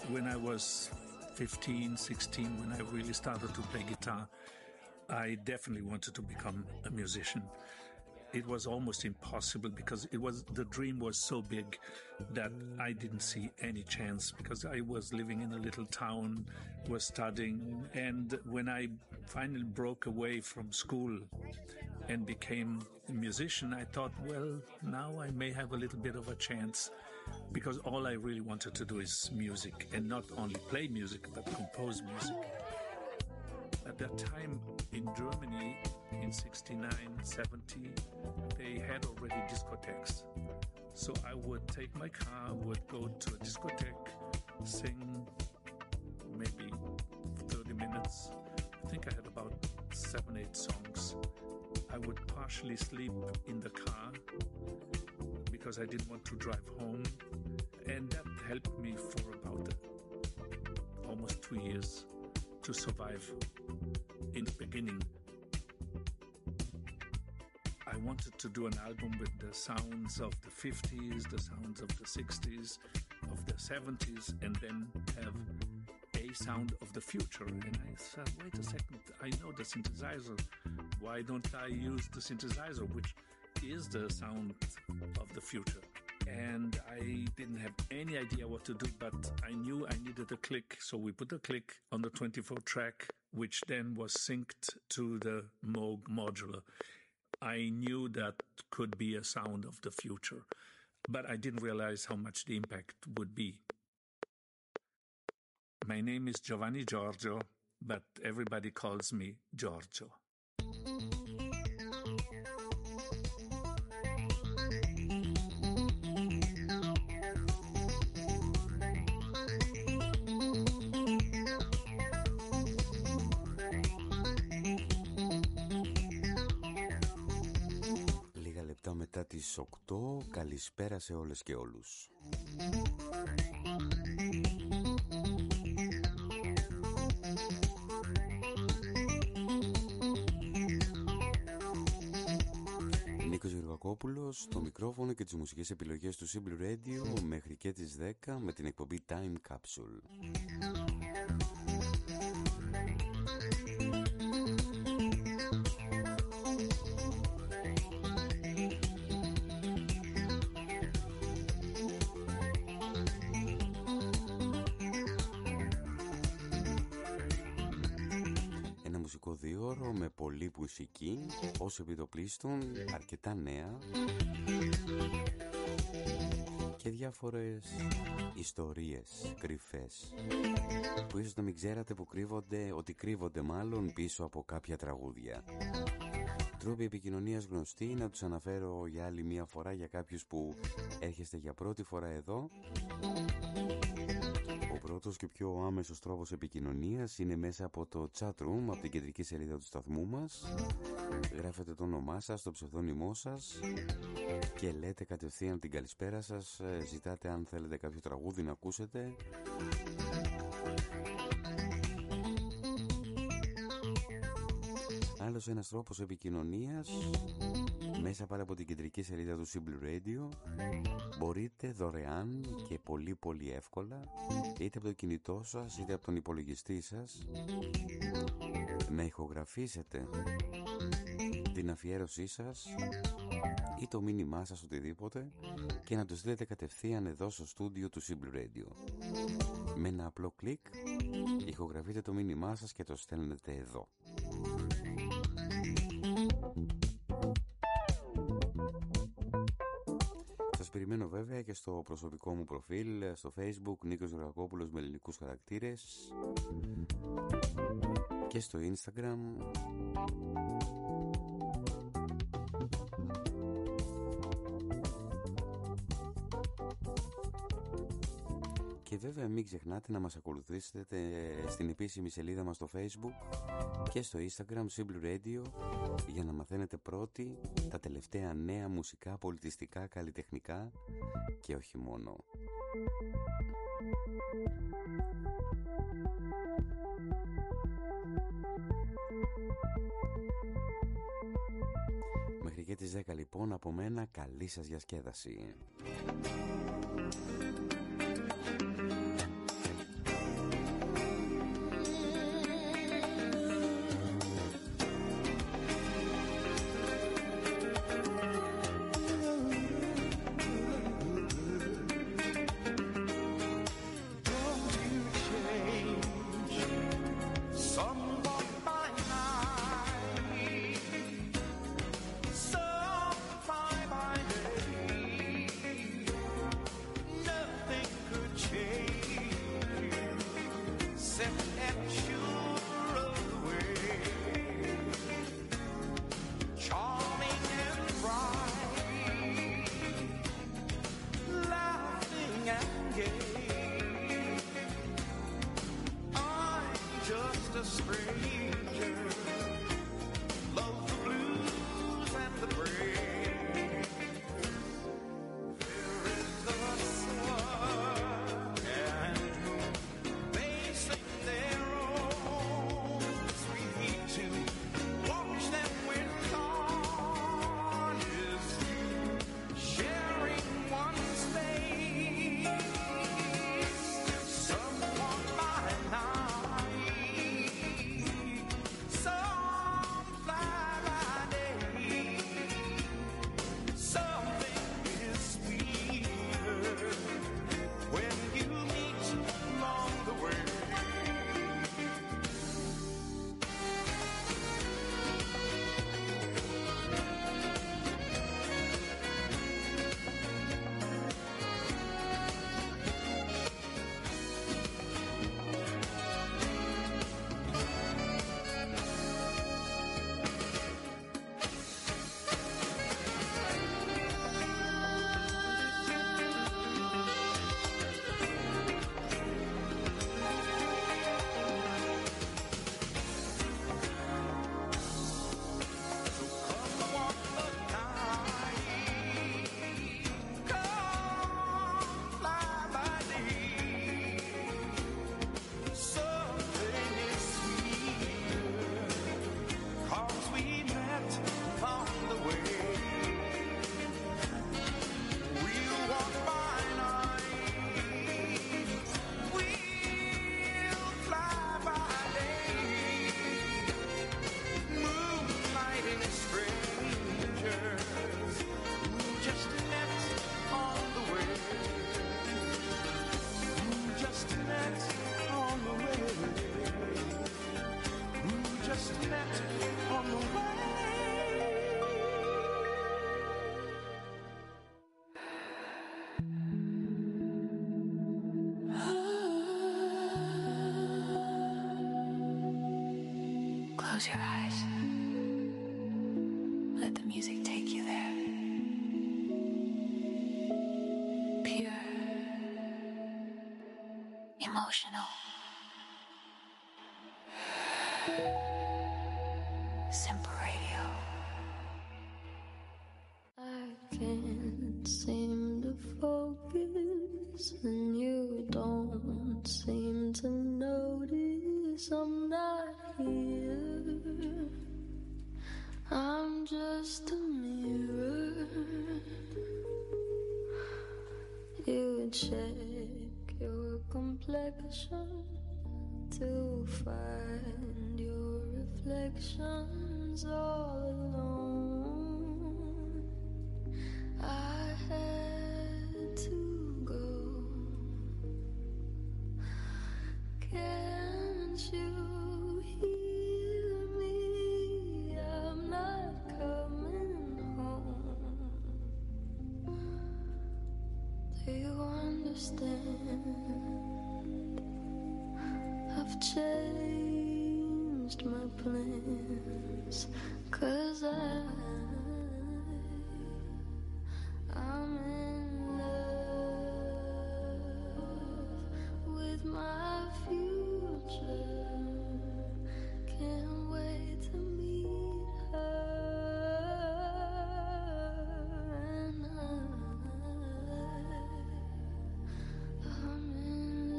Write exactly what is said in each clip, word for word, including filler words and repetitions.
when I was fifteen, sixteen, when I really started to play guitar, I definitely wanted to become a musician. It was almost impossible because it was the dream was so big that I didn't see any chance, because I was living in a little town, was studying, and when I finally broke away from school and became a musician, I thought, well, now I may have a little bit of a chance, because all I really wanted to do is music, and not only play music but compose music. At that time in Germany, in sixty-nine, seventy, they had already discotheques. So I would take my car, would go to a discotheque, sing maybe thirty minutes. I think I had about seven, eight songs. I would partially sleep in the car because I didn't want to drive home. And that helped me for about almost two years to survive in the beginning. I wanted to do an album with the sounds of the fifties, the sounds of the sixties, of the seventies, and then have a sound of the future. And I said, wait a second, I know the synthesizer. Why don't I use the synthesizer, which is the sound of the future? And I didn't have any idea what to do, but I knew I needed a click. So we put a click on the twenty-four track, which then was synced to the Moog modular. I knew that could be a sound of the future, but I didn't realize how much the impact would be. My name is Giovanni Giorgio, but everybody calls me Giorgio. Μετά τις οκτώ, καλησπέρα σε όλες και όλους. Νίκος Γεωργακόπουλος, στο μικρόφωνο και τις μουσικές επιλογές του Simple Radio μέχρι και τις δέκα με την εκπομπή Time Capsule. Διόρο με πολλή μουσική, ως επιτοπλίστων, αρκετά νέα και διάφορες ιστορίες κρυφές που ίσως να μην ξέρατε που κρύβονται, ότι κρύβονται μάλλον πίσω από κάποια τραγούδια. Τρόποι επικοινωνίας γνωστοί, να τους αναφέρω για άλλη μία φορά για κάποιους που έρχεστε για πρώτη φορά εδώ. Ο πρώτος και πιο άμεσος τρόπος επικοινωνίας είναι μέσα από το chat room, από την κεντρική σελίδα του σταθμού μας. Γράφετε το όνομά σας, το ψευδόνυμό σας και λέτε κατευθείαν την καλησπέρα σας. Ζητάτε αν θέλετε κάποιο τραγούδι να ακούσετε. Άλλος ένας τρόπος επικοινωνίας, μέσα πάλι από την κεντρική σελίδα του Simple Radio, μπορείτε δωρεάν και πολύ πολύ εύκολα, είτε από το κινητό σας είτε από τον υπολογιστή σας, να ηχογραφήσετε την αφιέρωσή σας ή το μήνυμά σας, οτιδήποτε, και να το στείλετε κατευθείαν εδώ στο στούντιο του Simple Radio. Με ένα απλό κλικ ηχογραφείτε το μήνυμά σας και το στέλνετε εδώ. Σας περιμένω βέβαια και στο προσωπικό μου προφίλ στο Facebook, Νίκος Γεωργακόπουλος με ελληνικούς χαρακτήρες, και στο Instagram. Και βέβαια μην ξεχνάτε να μας ακολουθήσετε στην επίσημη σελίδα μας στο Facebook και στο Instagram Simple Radio για να μαθαίνετε πρώτοι τα τελευταία νέα μουσικά, πολιτιστικά, καλλιτεχνικά και όχι μόνο. Μέχρι και τις δέκα λοιπόν από μένα, καλή σας διασκέδαση. gay. I'm just a stranger, love the blues and the praise. There is a swag and they sing their own sweet tune. Watch them with harness, sharing one space. Some walk by night, some fly by day. Something is sweeter when you meet along the way. Close your eyes. Let the music take you there. Pure, emotional, Simple Radio. I can't seem to focus, and you don't seem to notice I'm not here. I'm just a mirror. You check your complexion to find your reflections all alone. I had to go. Can't you hear me? I'm not coming home. Do you understand? I've changed my plans, 'cause I I'm in love with my future. Can't wait to meet her, and I I'm in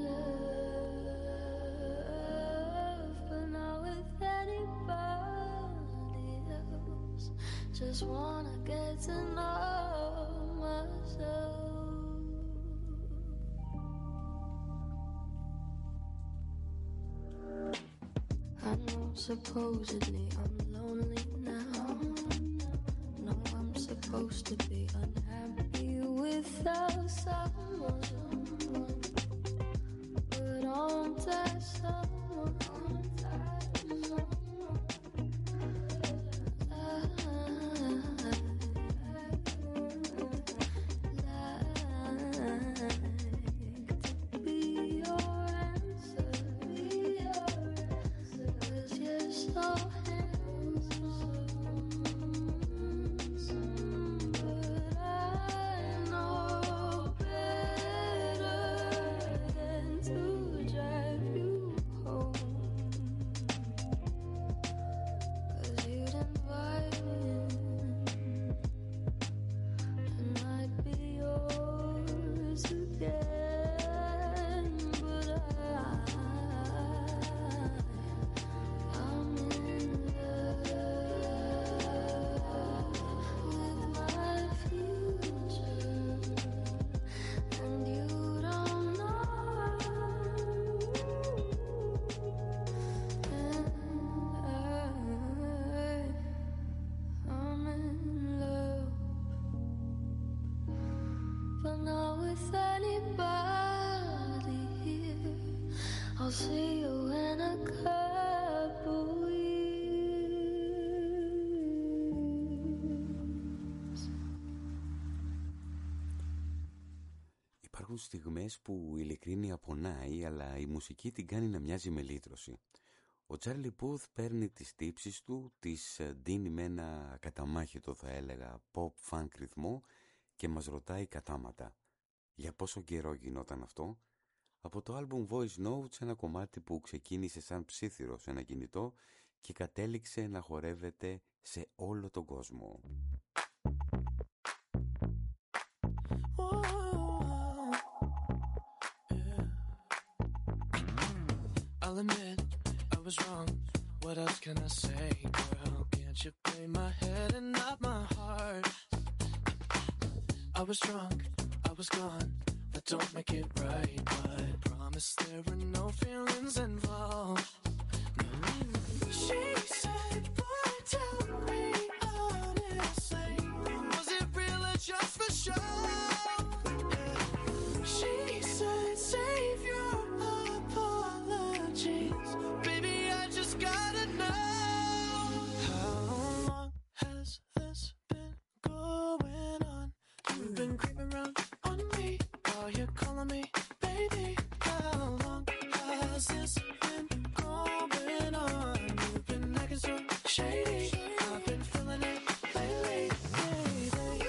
love, but not with anybody else. Just wanna get to know myself. I know supposedly I'm lonely now. No, I'm supposed to be unhappy without someone. But aren't I someone? But I know better. I'll see you in a couple years. Υπάρχουν στιγμές που η ειλικρίνεια πονάει, αλλά η μουσική την κάνει να μοιάζει με λύτρωση. Ο Τσάρλι Πούθ παίρνει τις τύψεις του, τις ντύνει με ένα ακαταμάχητο, θα έλεγα, pop-funk ρυθμό και μας ρωτάει κατάματα. Για πόσο καιρό γινόταν αυτό? Από το άλμπουμ Voice Notes, ένα κομμάτι που ξεκίνησε σαν ψίθυρο σε ένα κινητό και κατέληξε να χορεύεται σε όλο τον κόσμο. I'll admit I was wrong. What else can I say, girl? Can't you play my head and not my heart? I was drunk, I was gone. That don't make it right, but promise there were no feelings involved. No. She said, boy, tell me honestly, was it real or just for show? Yeah. She said, save your apologies. Baby, I just gotta know. How long has this been going on? You've been creeping around on me while you're calling me baby. How long has this been going on? You've been acting so shady. I've been feeling it lately, baby.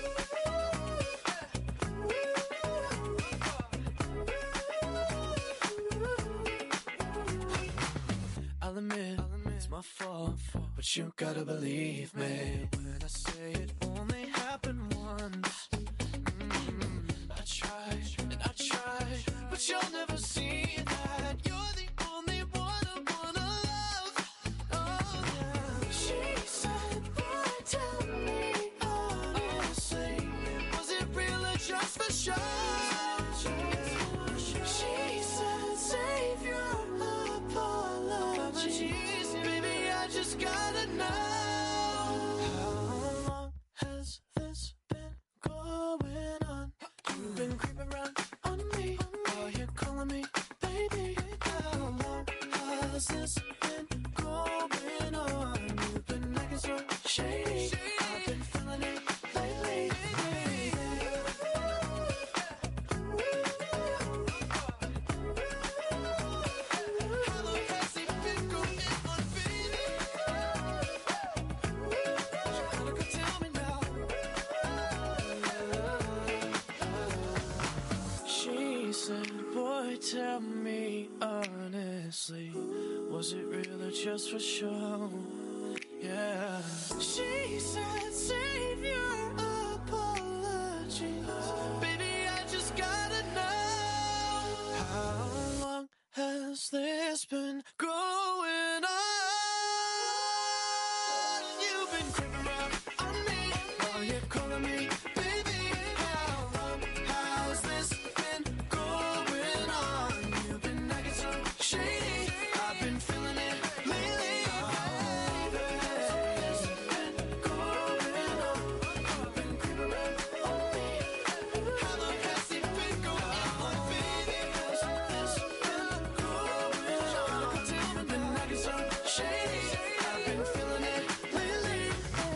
I'll admit, it's my fault, but you gotta believe me when I say it only happened once. Mm, I tried and I tried, but you'll never see that. You're the only one I wanna love. Oh yeah. She said, boy, tell me honestly, was it real or just for show? She said, save your apologies. Baby, I just gotta know. How long has this been going on? You've been creeping around on me while you're calling me baby. How long has this been going on? You've been acting so shady. I've been feeling it lately, baby. How long has it been going on, baby? You gotta go tell me now. She said, boy, tell me honestly, was it real or just for show? Yeah. She said, save your apologies. Baby, I just gotta know. How long has this been going on? You've been creeping around on me while you're calling me baby. How long has this been going on? You've been acting so shady. I've been feeling it lately, baby. Has this been going on? You've been creeping around on me. How long has it been going on, baby? Has this been going on? Tell me, been acting so shady. I've been feeling it lately, baby.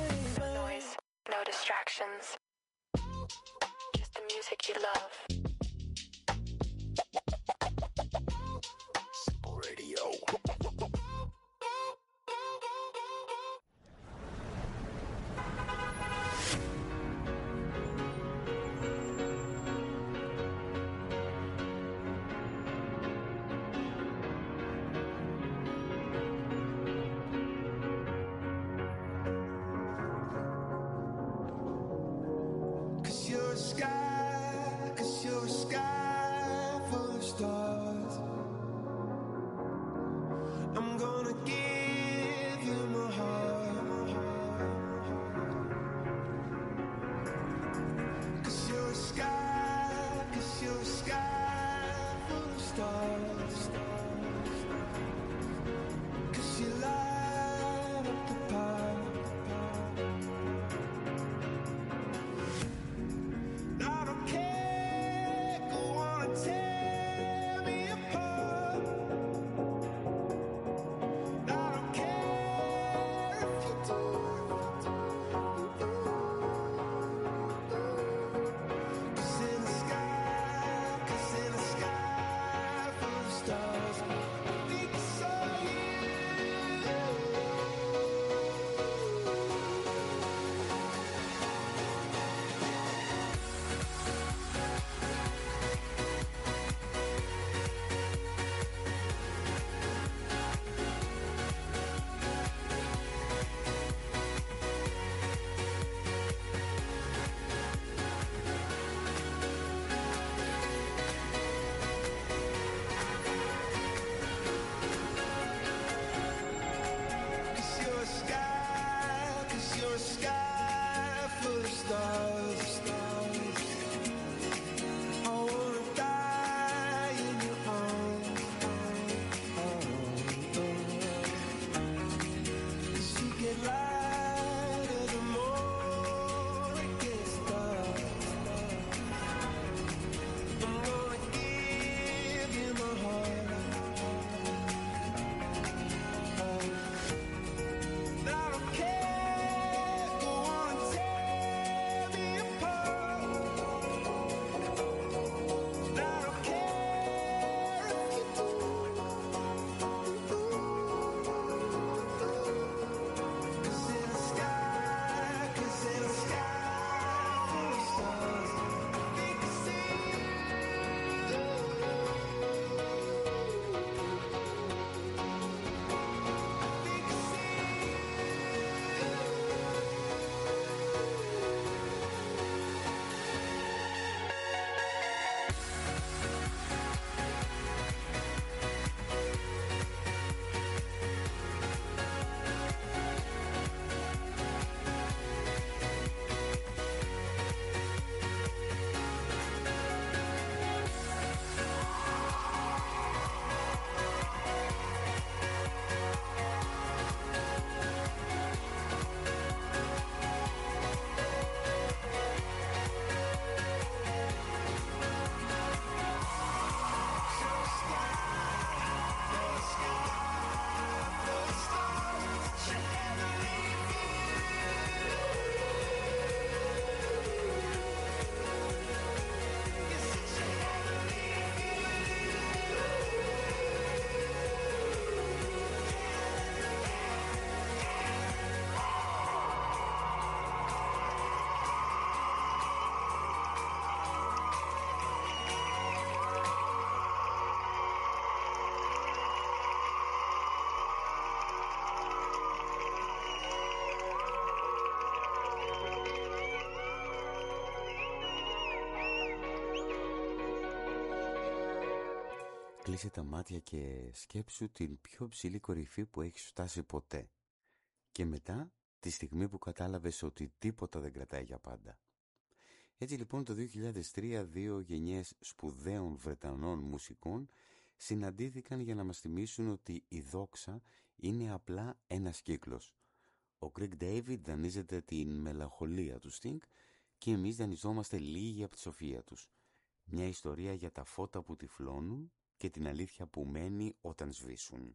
Κλείσε τα μάτια και σκέψου την πιο ψηλή κορυφή που έχεις φτάσει ποτέ. Και μετά τη στιγμή που κατάλαβες ότι τίποτα δεν κρατάει για πάντα. Έτσι λοιπόν το δύο χιλιάδες τρία δύο γενιές σπουδαίων Βρετανών μουσικών συναντήθηκαν για να μας θυμίσουν ότι η δόξα είναι απλά ένας κύκλος. Ο Craig David δανείζεται την μελαγχολία του Sting και εμείς δανειζόμαστε λίγη από τη σοφία τους. Μια ιστορία για τα φώτα που τυφλώνουν και την αλήθεια που μένει όταν σβήσουν.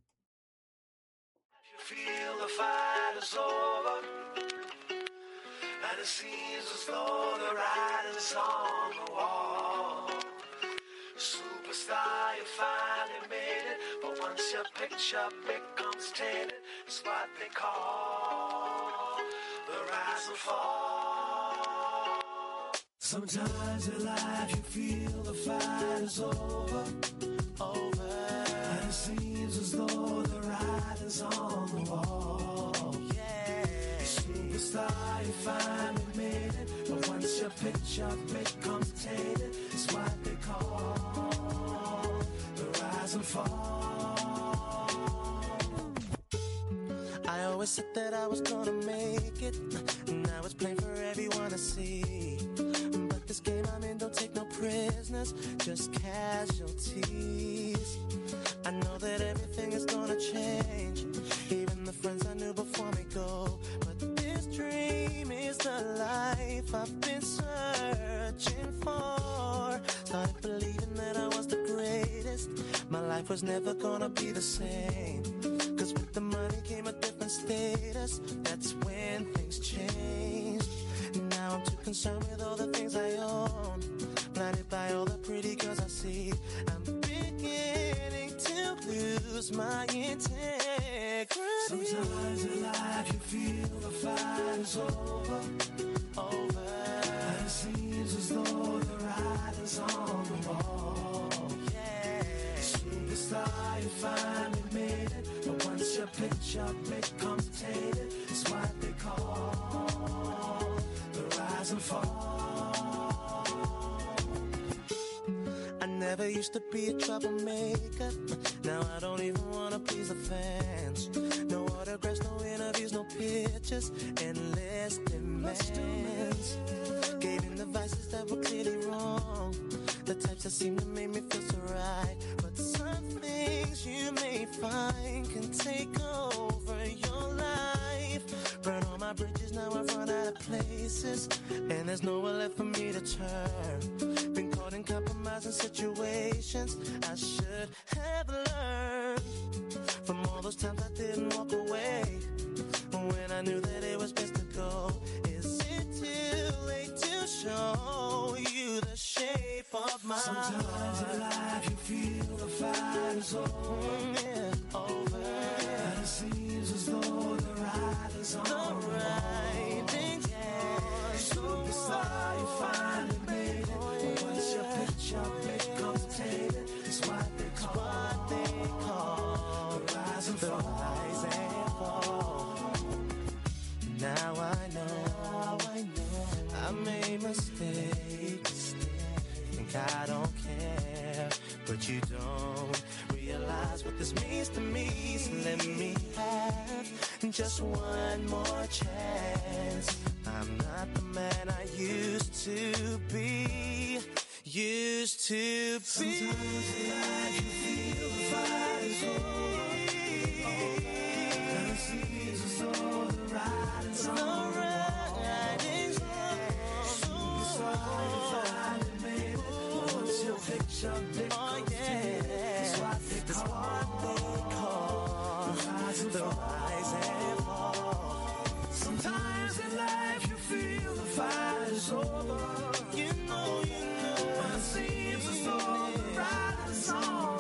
It seems as though the writing's on the wall. Superstar, you finally made it, but once your picture becomes tainted, it's what they call the rise and fall. Sometimes in life you feel the fight is over, over, and it seems as though the writing's on the wall. Superstar, you finally made it, but once your picture becomes tainted, it's what they call the rise and fall. I always said that I was gonna make it, now it's plain for everyone to see. But this game I'm in don't take no prisoners, just casualties. I know that everything is gonna change, even the friends I knew before me go. But this dream is the life I've been searching for. Started believing that I was the greatest. My life was never gonna be the same, 'cause with the money came a different status. That's when things changed. Now I'm too concerned with all the things I own, blinded by all the pretty girls I see. I'm beginning to lose my integrity. Sometimes in life you feel the fight is over, over, and it seems as though the writing's on the wall. Yeah, superstar, you finally made it, but once your picture becomes tainted, it's what they call the rise and fall. I never used to be a troublemaker. Now I don't even wanna please the fans. No autographs, no interviews, no pictures, endless demands. Gave in the vices that were clearly wrong, the types that seem to make me feel so right. But some things you may find can take over your life. Burn all my bridges, now I've run out of places, and there's nowhere left for me to turn. Been caught in compromising situations I should have learned from all those times I didn't walk away when I knew that it was best to go. Is it too late to show you the shape of my Sometimes heart? In life you feel the fight is over, yeah, over, and it seems as though the writing's on the writing's on. Superstar, you finally made it, but once your picture becomes tainted, it's what they call, what they call the rise and fall. Rise and fall. Now I know, I know I made mistakes. Think I don't care, but you don't realize what this means to me. So let me have just one more chance. I'm not the man I used to be. Used to be. Sometimes in life you feel the fight is over, and it seems as though the writing's on the wall. Superstar, you finally made it, but once your picture becomes tainted, it's what they call the rise and fall. Sometimes in life you feel the fight is over. You know, you know, and it seems as though the writing's on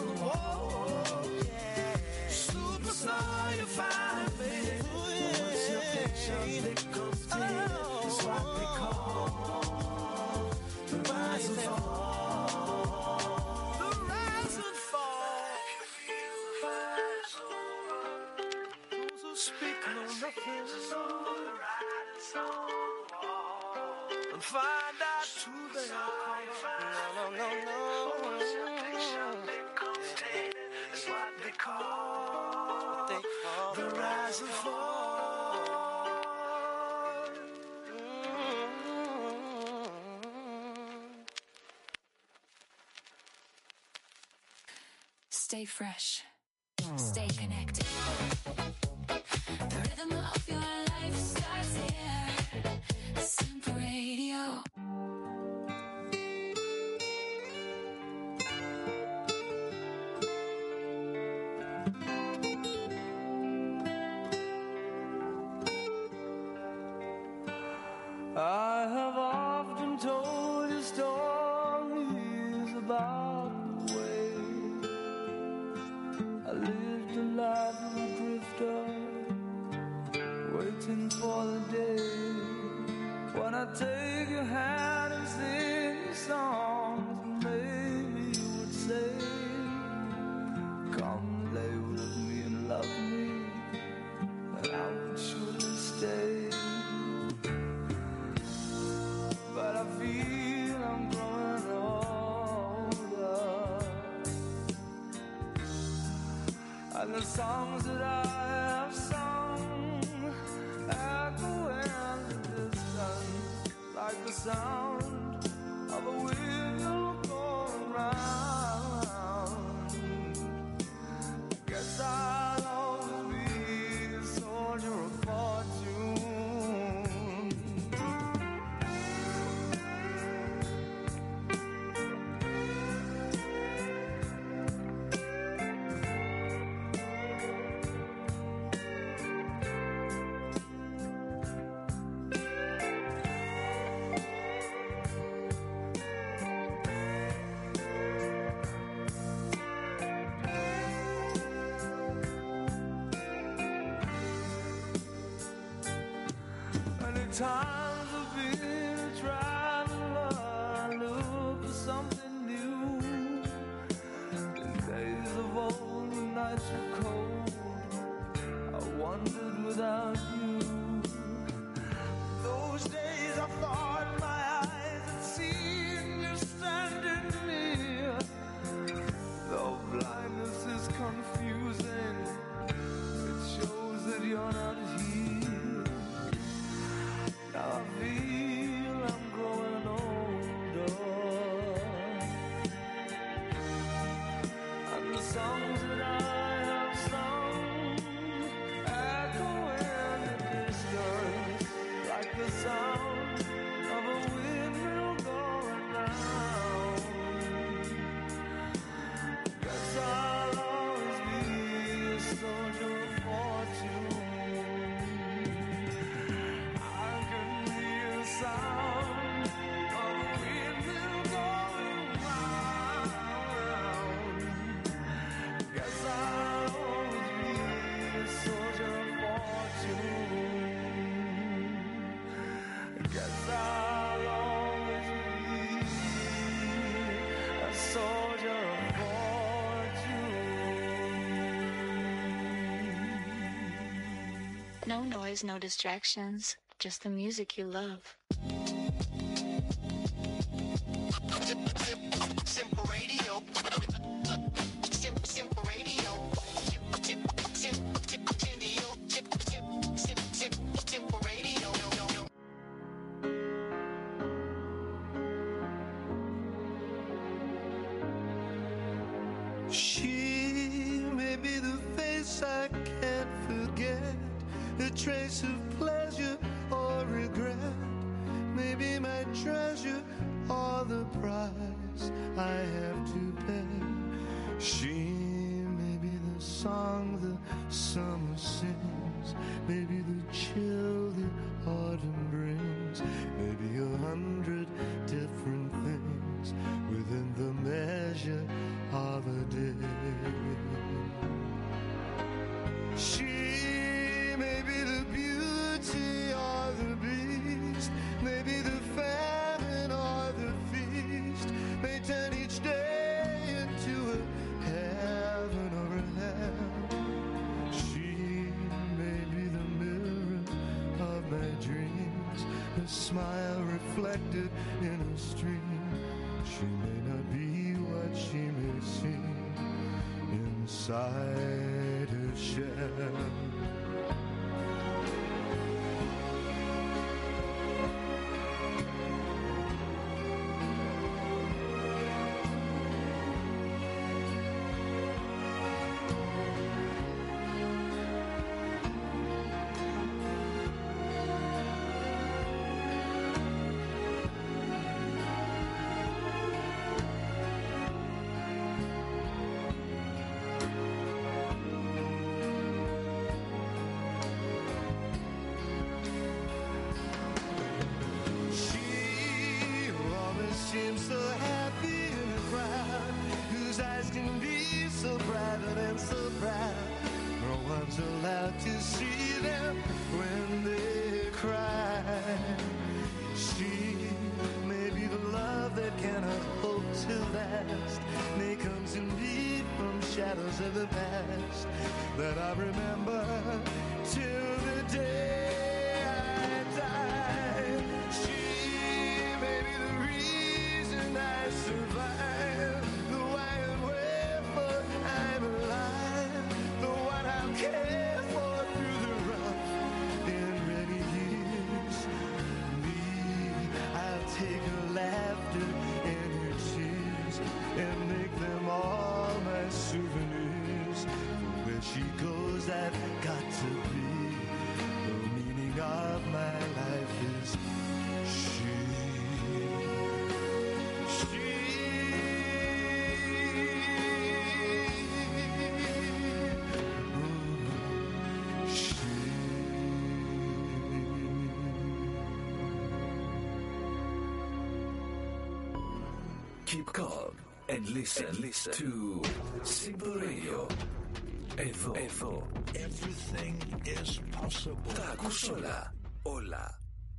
call, they call the rise and fall. Mm-hmm. Stay fresh. Stay connected. The rhythm of your life starts here. Simple Radio. I have often told you stories about the way I lived a life of a drifter, waiting for the day when I take your hand and sing you songs, and maybe you would say, come lay with me and love me, and I would surely stay. But I feel I'm growing older, and the songs that I have sung echo in the distance like the sound of a wheel going round. I guess I'll always be a soldier of fortune. Times have been a traveler, look for something new. In days of old, the nights were cold, I wandered without you. Those days I thought my eyes had seen you standing near. Though blindness is confusing, it shows that you're not here. Now I feel I'm growing older, and the songs that I have sung echo in the distance like the sound of a windmill going round. Guess I'll always be a soldier of fortune. Sound of a windmill going round. Guess I'll always be a soldier of fortune. Guess I'll always be a soldier of fortune. No noise, no distractions. Just the music you love. Simple Radio. Simple, simple Radio. Simple Radio. She may be the face I can't forget, a trace of pleasure or regret, maybe my treasure or the price I have to pay. She may be the song the summer sings, maybe the chill the autumn brings, maybe a hundred different things within the measure of a day. She may be the beauty or the beast, maybe the famine or the feast, may turn each day into a heaven or a hell. She may be the mirror of my dreams, a smile reflected in a stream. She may not be what she may seem inside share. Of the past that I remember till the day I die. She may be the reason I survive, the why and wherefore I'm alive, the one I'll care for through the rough and ready years. Me, I'll take her laughter and her tears and make them all my souvenirs. Where she goes, I've got to be. The meaning of my life is she. She. Ooh, she. Keep calm and listen, and listen to Simple Radio. Εδώ, εδώ. Everything is possible. Τα ακούς όλα, όλα.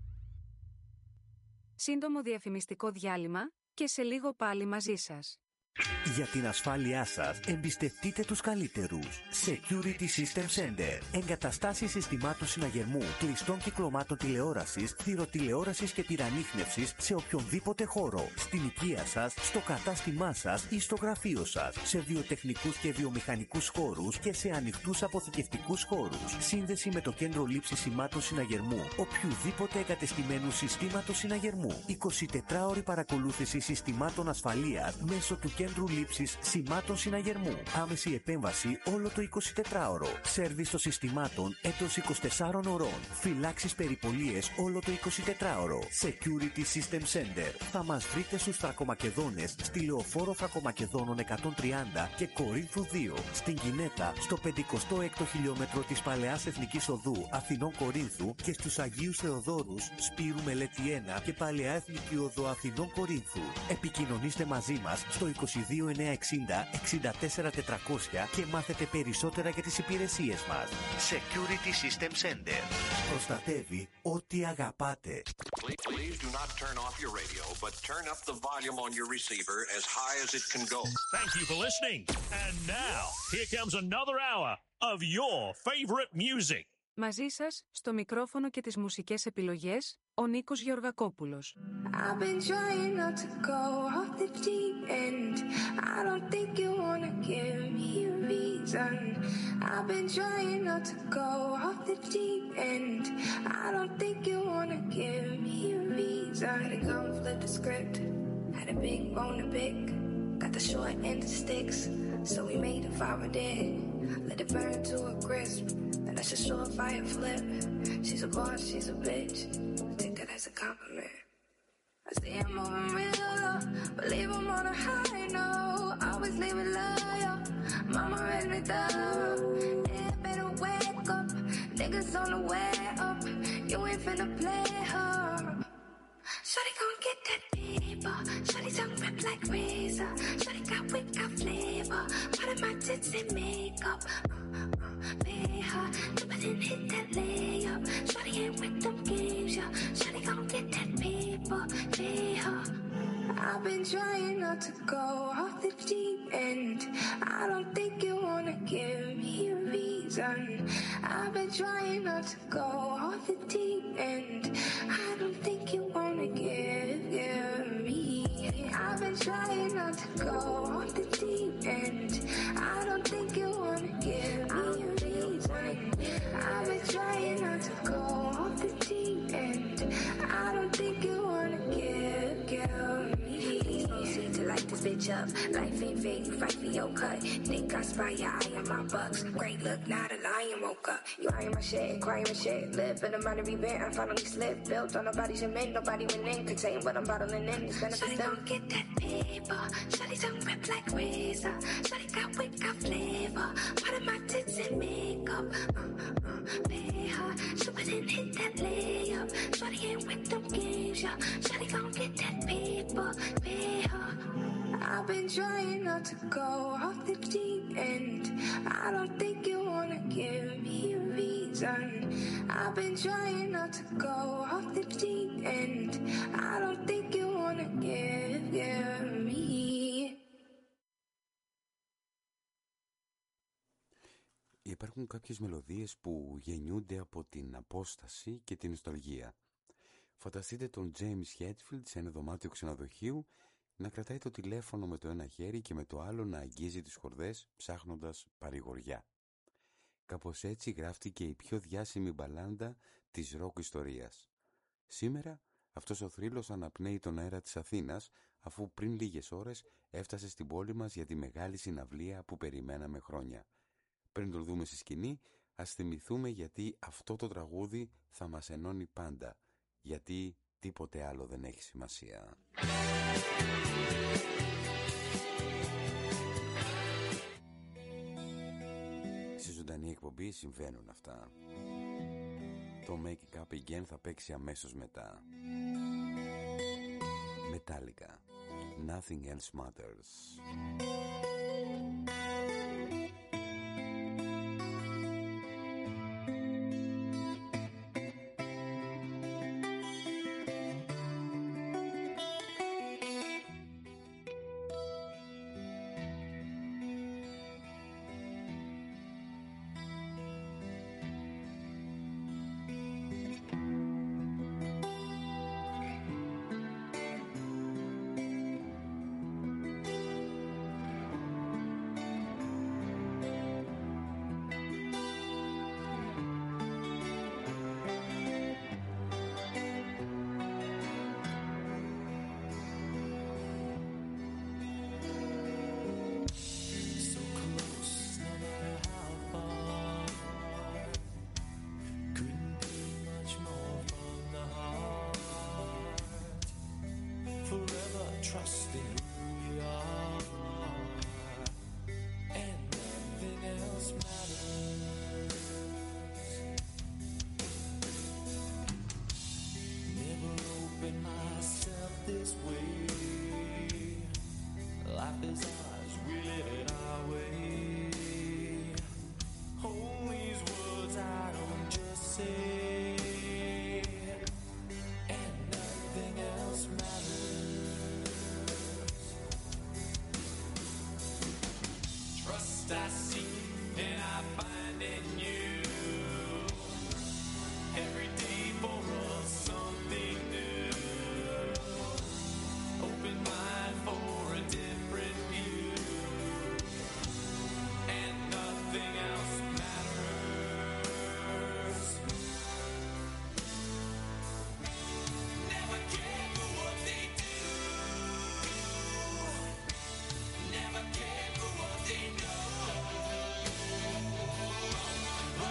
Σύντομο διαφημιστικό διάλειμμα και σε λίγο πάλι μαζί σας. Για την ασφάλειά σας, εμπιστευτείτε τους καλύτερους. Security System Center. Εγκαταστάσεις συστημάτων συναγερμού, κλειστών κυκλωμάτων τηλεόρασης, θηροτηλεόρασης και πυρανίχνευσης σε οποιονδήποτε χώρο. Στην οικία σας, στο κατάστημά σας ή στο γραφείο σας. Σε βιοτεχνικούς και βιομηχανικούς χώρους και σε ανοιχτούς αποθηκευτικούς χώρους. Σύνδεση με το κέντρο λήψης σημάτων συναγερμού οποιουδήποτε εγκατεστημένου συστήματος συναγερμού. εικοσιτετράωρη παρακολούθηση συστημάτων ασφαλείας μέσω του κέντρου λήψης σημάτων συναγερμού. Άμεση επέμβαση όλο το εικοσιτετράωρο. Σέρβις των συστημάτων έτος εικοσιτεσσάρων ωρών. Φυλάξεις περιπολίες όλο το εικοσιτετράωρο. Security System Center. Θα μας βρείτε στους Θρακομακεδόνες, στη Λεωφόρο Θρακομακεδόνων εκατόν τριάντα και Κορίνθου δύο. Στην Κινέτα, στο πενηκοστό έκτο χιλιόμετρο της Παλαιάς Εθνικής Οδού Αθηνών Κορίνθου και στους Αγίους Θεοδόρους, Σπύρου Μελέτη ένα και Παλαιά Εθνική Οδό Αθηνών Κορίνθου. Επικοινωνήστε μαζί μας στο είκοσι δύο εννιακόσια εξήντα εξήντα τέσσερα τετρακόσια και μάθετε περισσότερα για τις υπηρεσίες μας. Security System Center. Προστατεύει ό,τι αγαπάτε. Please do not turn off your radio, but turn up the volume on your receiver as high as it can go. Thank you for listening. And now, here comes another hour of your favorite music. Μαζί σας, στο μικρόφωνο και τις μουσικές επιλογές, ο Νίκος Γεωργακόπουλος. I've been trying not to go off the deep end. I don't think you wanna give me a reason. I've been trying not to go off the deep end. I don't think you wanna give me a reason. Had to go and flip the script. Had a big bone to pick. Got the short end of sticks, so we made a fire dead. Let it burn to a crisp. And that's a short fire flip. She's a boss, she's a bitch. Take that as a compliment. I say I'm moving real low, believe I'm on a high note. Always leave it loyal. Mama raised me thorough. Yeah, better wake up. Niggas on the way up. You ain't finna play her. Shawty gon' get that paper. Shawty tongue rip like razor. Shawty got wit, got flavor. Part of my tits and makeup. Uh, uh, pay her. Dip it and hit that layup. Shawty ain't with them games, yeah. Shawty gon' get that paper. Pay her. I've been trying not to go off the deep end. I don't think you wanna give me a reason. I've been trying not to go off the deep end. I don't think you wanna give, give me. I've been trying not to go off the deep end. I don't think you wanna give me a reason. up. Life ain't fair, you fight for your cut. Think I spy your eye on my bucks. Great look, not a lion woke up. You eyeing my shit, crying my shit. Live in a minor event, I finally slipped. Built on nobody's cement, nobody went in. Contain what I'm bottling in, it's benefits them. Shawty gon' get that paper. Shawty tongue rip like razor. Shawty got wit, got flavor. Part of my tits and makeup. Uh, uh, pay her. She wouldn't hit that layup. Shawty ain't with them games, yeah. Shawty gon' get that paper. Pay her. I've been trying not to go off the deep end. I don't think you wanna give me a reason. I've been trying not to go off the deep end. I don't think you wanna give, give me. Υπάρχουν κάποιες μελωδίες που γεννιούνται από την απόσταση και την νοσταλγία. Φανταστείτε τον James Hetfield σε ένα δωμάτιο ξενοδοχείου να κρατάει το τηλέφωνο με το ένα χέρι και με το άλλο να αγγίζει τις χορδές ψάχνοντας παρηγοριά. Κάπως έτσι γράφτηκε η πιο διάσημη μπαλάντα της ροκ ιστορίας. Σήμερα αυτός ο θρύλος αναπνέει τον αέρα της Αθήνας, αφού πριν λίγες ώρες έφτασε στην πόλη μας για τη μεγάλη συναυλία που περιμέναμε χρόνια. Πριν το δούμε στη σκηνή, ας θυμηθούμε γιατί αυτό το τραγούδι θα μας ενώνει πάντα, γιατί τίποτε άλλο δεν έχει σημασία. Στη ζωντανή εκπομπή συμβαίνουν αυτά. Το Make It Up Again θα παίξει αμέσως μετά. Metallica, Nothing Else Matters. I see and I find in you every day for us something new. Open mind for a different view, and nothing else matters. Never care for what they do. Never care for what they know.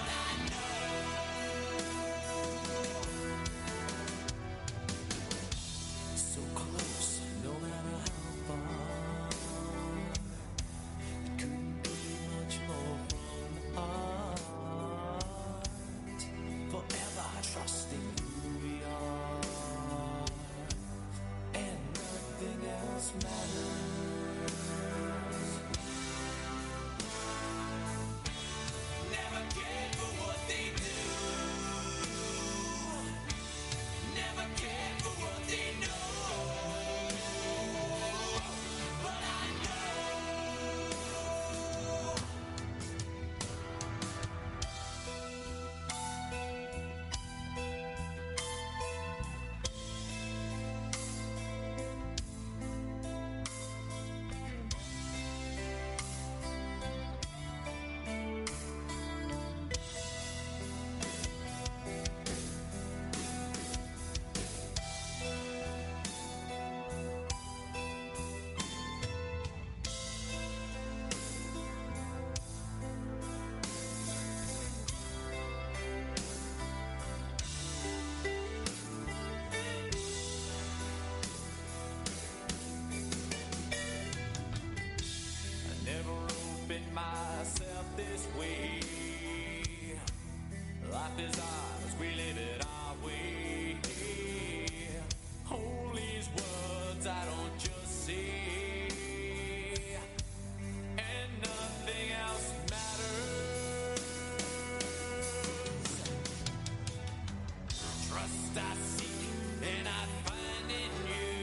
myself this way. Life is ours, we live it our way. All these words I don't just say, and nothing else matters. Trust I seek and I find in you.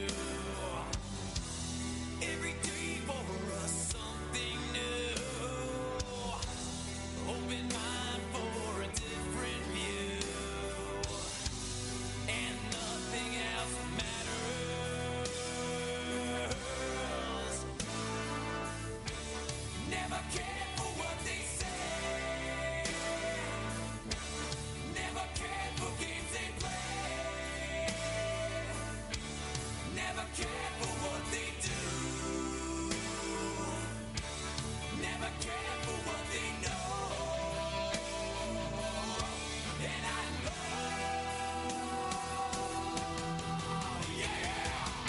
Every day for us something new. Open mind for a different view, and nothing else matters. Never care for what they say, never cared for games they play, never cared for what they do, never cared for what they know. And I know, yeah.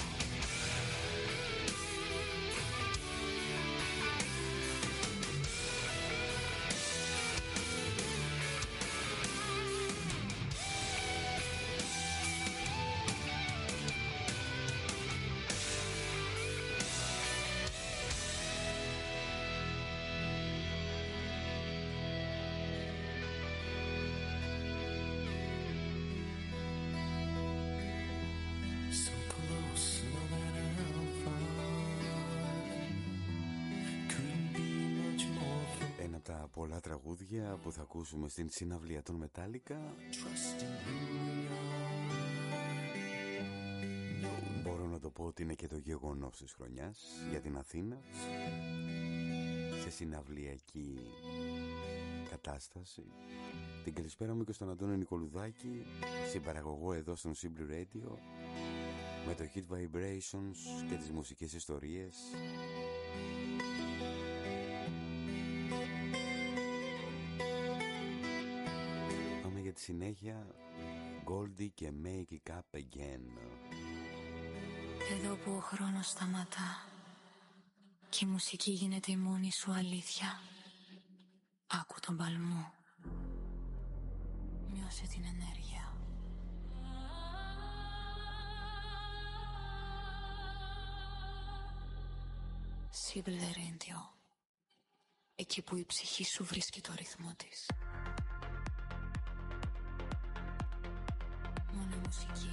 So close, no matter how far. Couldn't be much more from Ένα από τα πολλά τραγούδια που θα ακούσουμε στην συναυλία των Metallica. trusting who we are. Μπορώ να το πω ότι είναι και το γεγονός της χρονιάς για την Αθήνα, σε συναυλιακή κατάσταση. Την καλησπέρα μου και στον Αντώνη Νικολουδάκη, συμπαραγωγό εδώ στον Simply Radio, με το Hit Vibrations και τις μουσικές ιστορίες. Πάμε για τη συνέχεια. Goldie και Make It Up Again. Εδώ που ο χρόνος σταματά και η μουσική γίνεται η μόνη σου αλήθεια, άκου τον παλμό, νιώσε την ενέργεια. Simple Radio, εκεί που η ψυχή σου βρίσκει το ρυθμό της. Μόνο μουσική.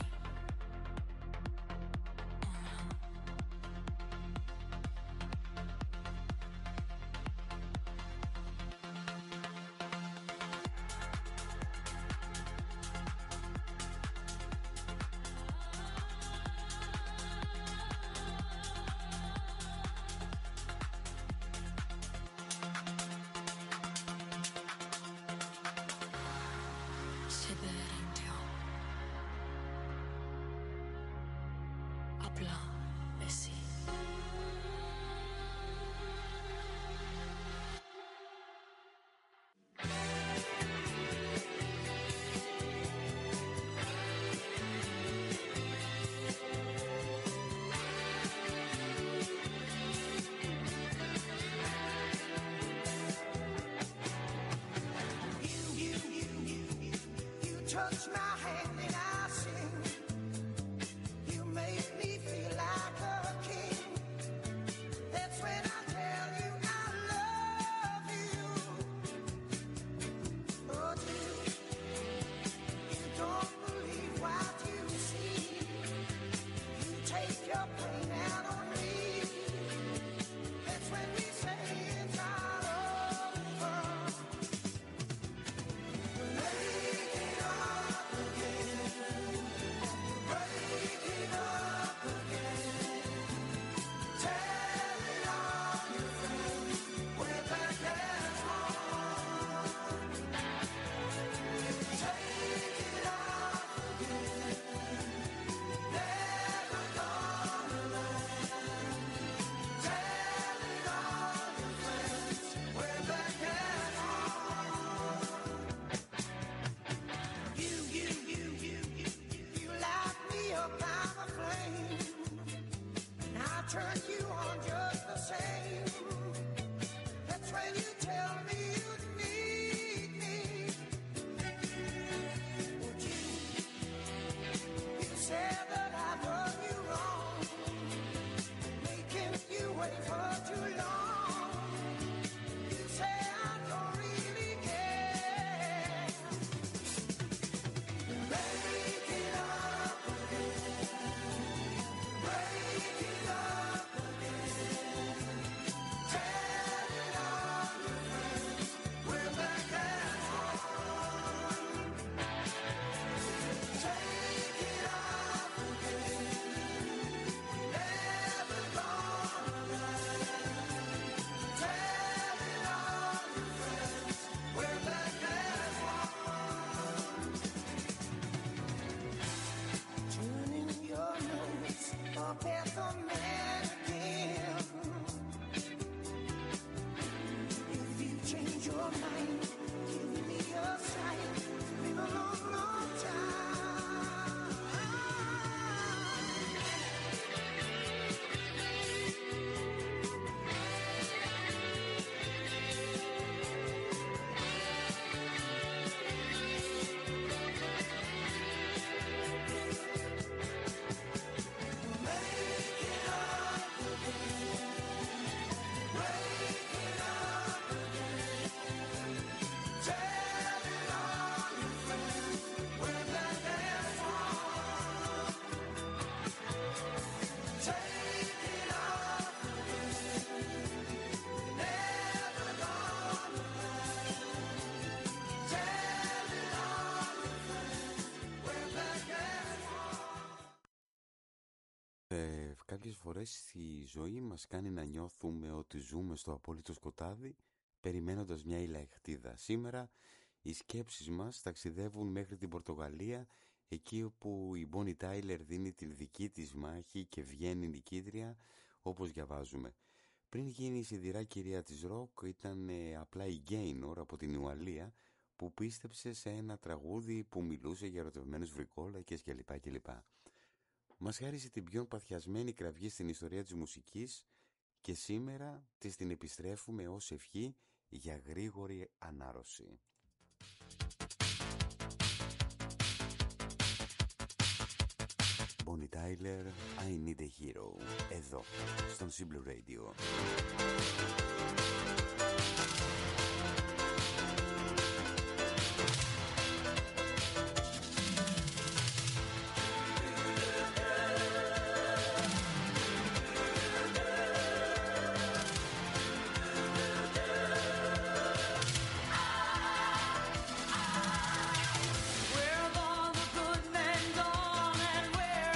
Touch my hand and I sing. You make me feel like a king. That's when I tell you I love you. Oh, dear, you don't believe what you see. You take your pain out on me. That's when we say it's all over. Make it up again. your mind, give me a sign. It's been a long, long time. Κάποιες φορές η ζωή μας κάνει να νιώθουμε ότι ζούμε στο απόλυτο σκοτάδι, περιμένοντας μια ηλιαχτίδα. Σήμερα οι σκέψεις μας ταξιδεύουν μέχρι την Πορτογαλία, εκεί όπου η Bonnie Tyler δίνει τη δική της μάχη και βγαίνει νικήτρια, όπως διαβάζουμε. Πριν γίνει η σιδηρά κυρία της ροκ, ήταν ε, απλά η Gaynor από την Ουαλία, που πίστεψε σε ένα τραγούδι που μιλούσε για ερωτευμένους βρικόλακες κλπ. κλπ. Μας χάρισε την πιο παθιασμένη κραυγή στην ιστορία της μουσικής και σήμερα της την επιστρέφουμε ως ευχή για γρήγορη ανάρρωση. Bonnie Tyler, I Need a Hero, εδώ, στον Simple Radio.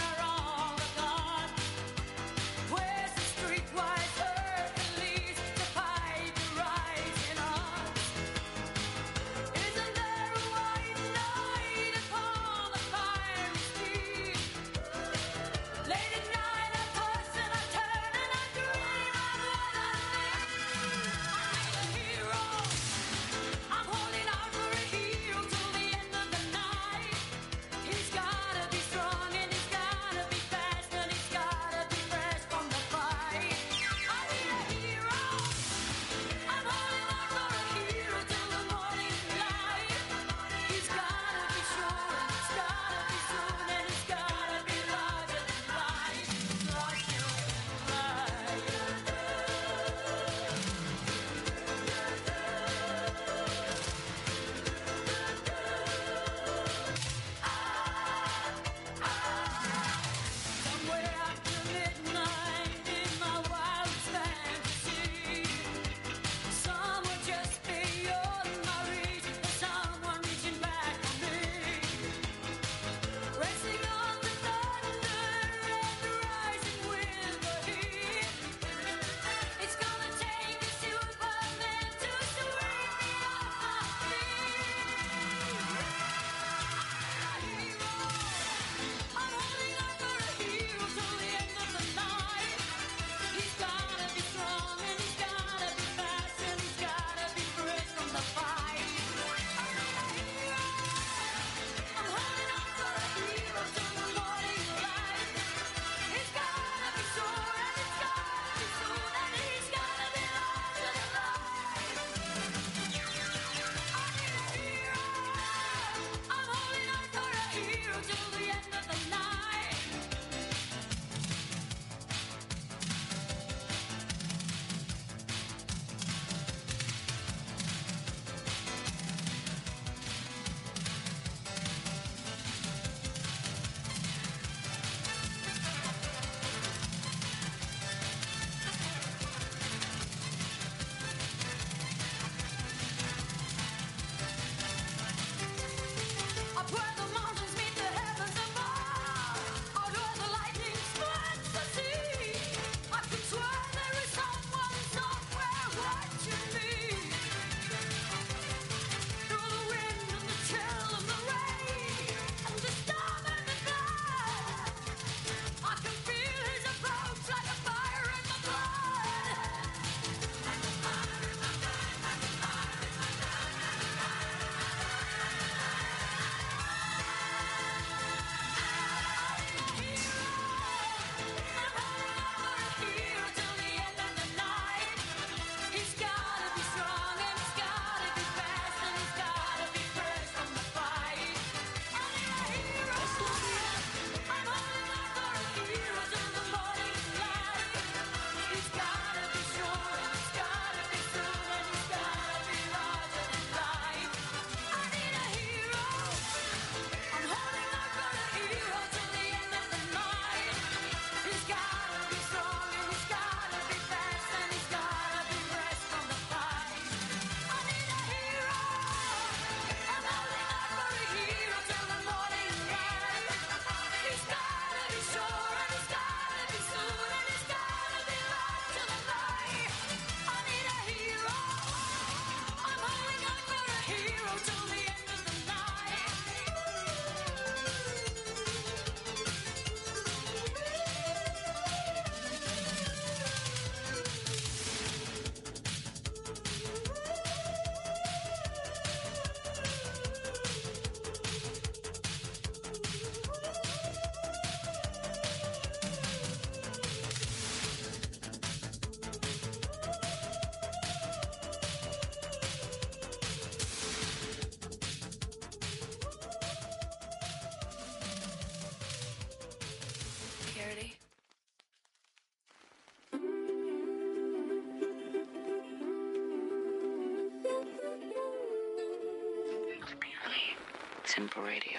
Where's the streetwise Hercules to Simple Radio.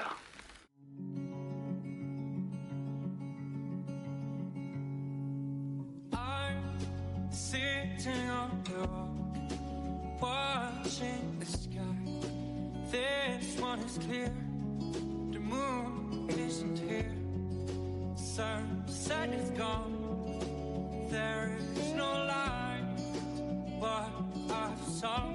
I'm sitting on the rock, watching the sky. This one is clear, the moon isn't here. Sunset is gone, there is no light, but I've sung.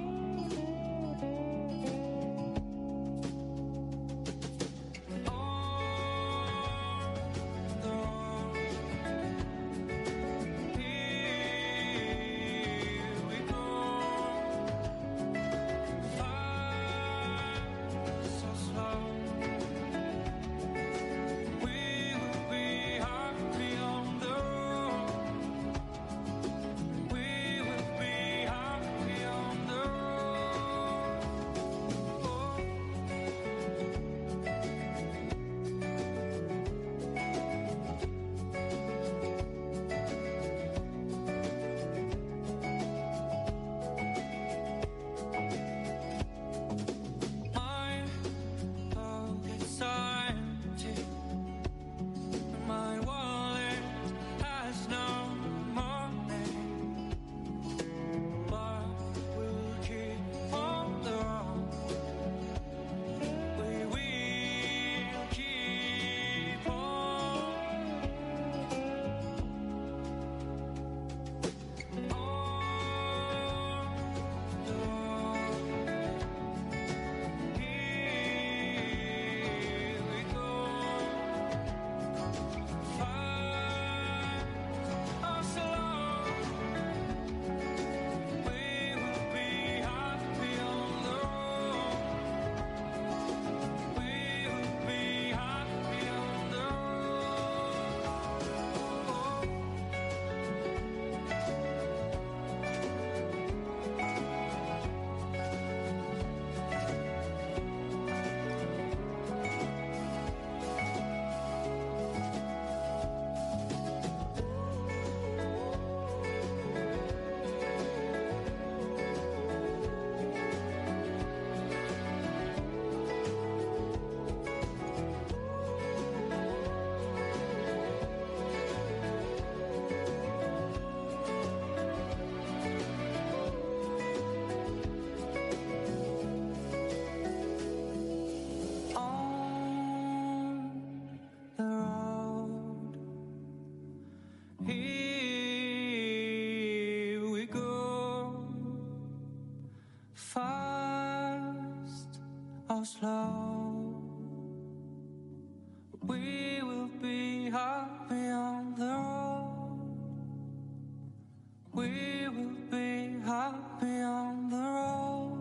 Slow, we will be happy on the road. We will be happy on the road.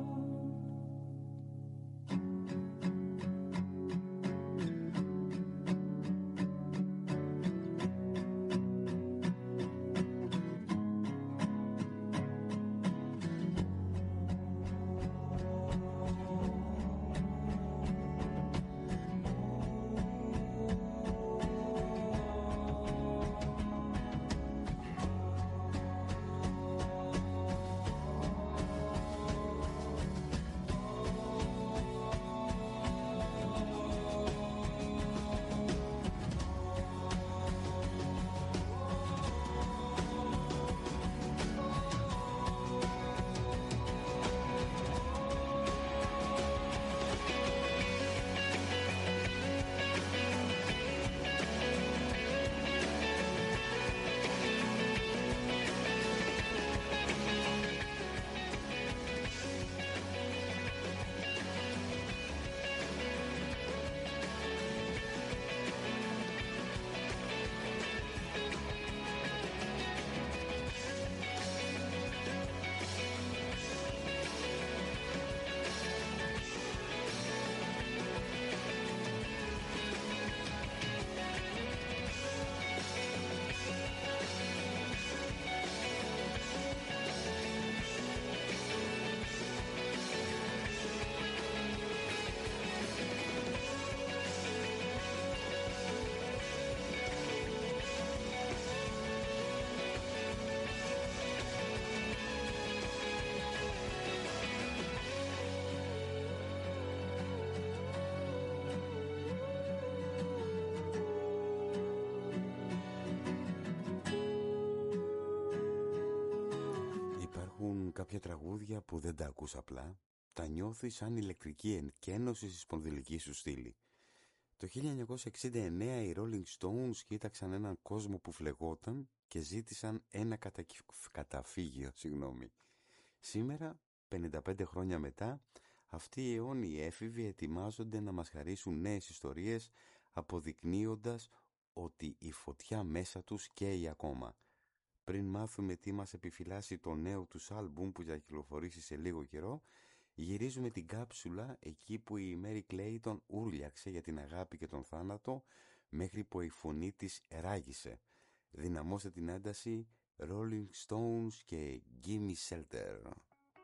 τραγούδια που δεν τα ακούς απλά, τα νιώθεις σαν ηλεκτρική εκένωση στη σπονδυλική σου στήλη. Το χίλια εννιακόσια εξήντα εννέα οι Rolling Stones κοίταξαν έναν κόσμο που φλεγόταν και ζήτησαν ένα κατα... καταφύγιο. Συγγνώμη. Σήμερα, πενήντα πέντε χρόνια μετά, αυτοί οι αιώνιοι έφηβοι ετοιμάζονται να μας χαρίσουν νέες ιστορίες, αποδεικνύοντας ότι η φωτιά μέσα τους καίει ακόμα. Πριν μάθουμε τι μας επιφυλάσσει το νέο τους άλμπουμ που θα κυκλοφορήσει σε λίγο καιρό, γυρίζουμε την κάψουλα εκεί που η Μέρι Κλέιτον ούρλιαξε για την αγάπη και τον θάνατο μέχρι που η φωνή της ράγισε. Δυναμώστε την ένταση, Rolling Stones και Gimme Shelter.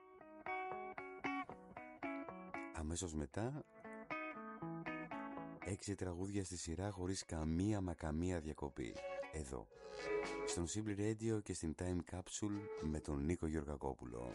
Αμέσως μετά, έξι τραγούδια στη σειρά χωρίς καμία μα καμία διακοπή. Εδώ, στον Simple Radio και στην Time Capsule με τον Νίκο Γεωργακόπουλο.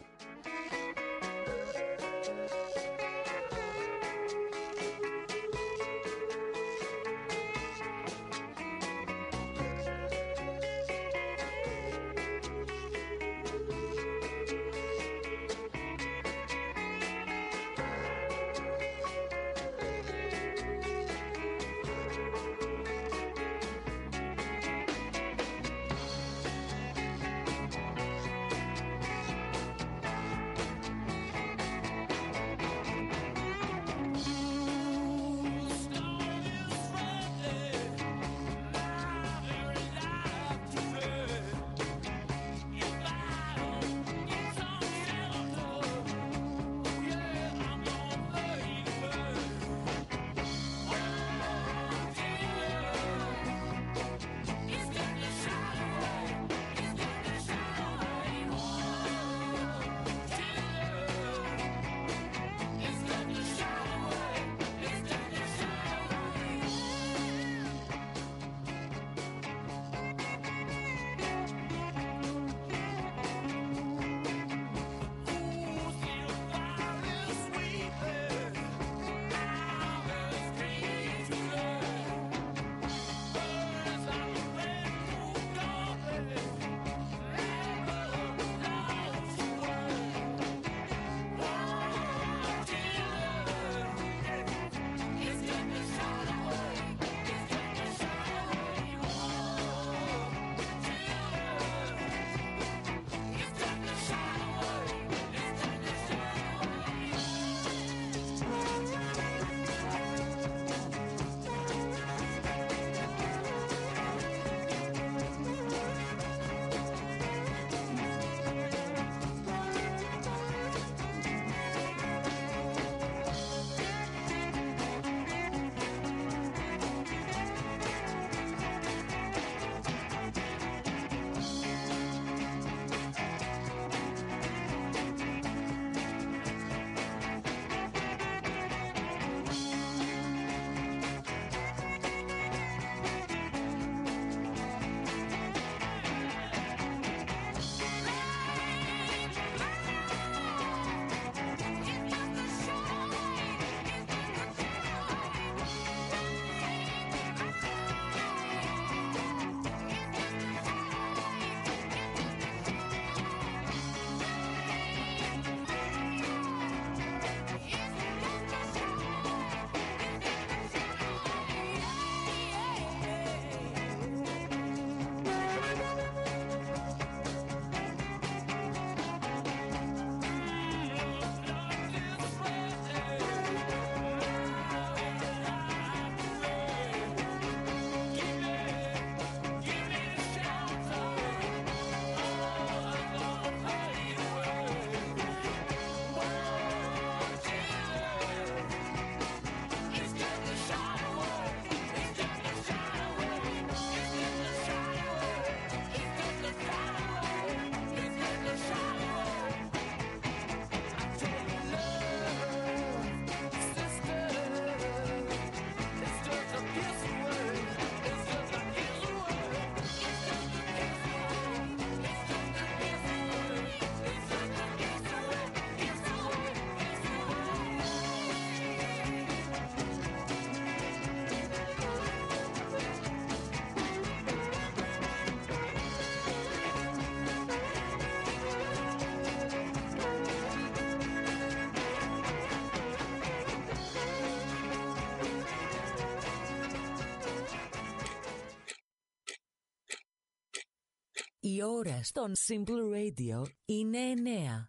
Η ώρα στον Simple Radio είναι εννέα.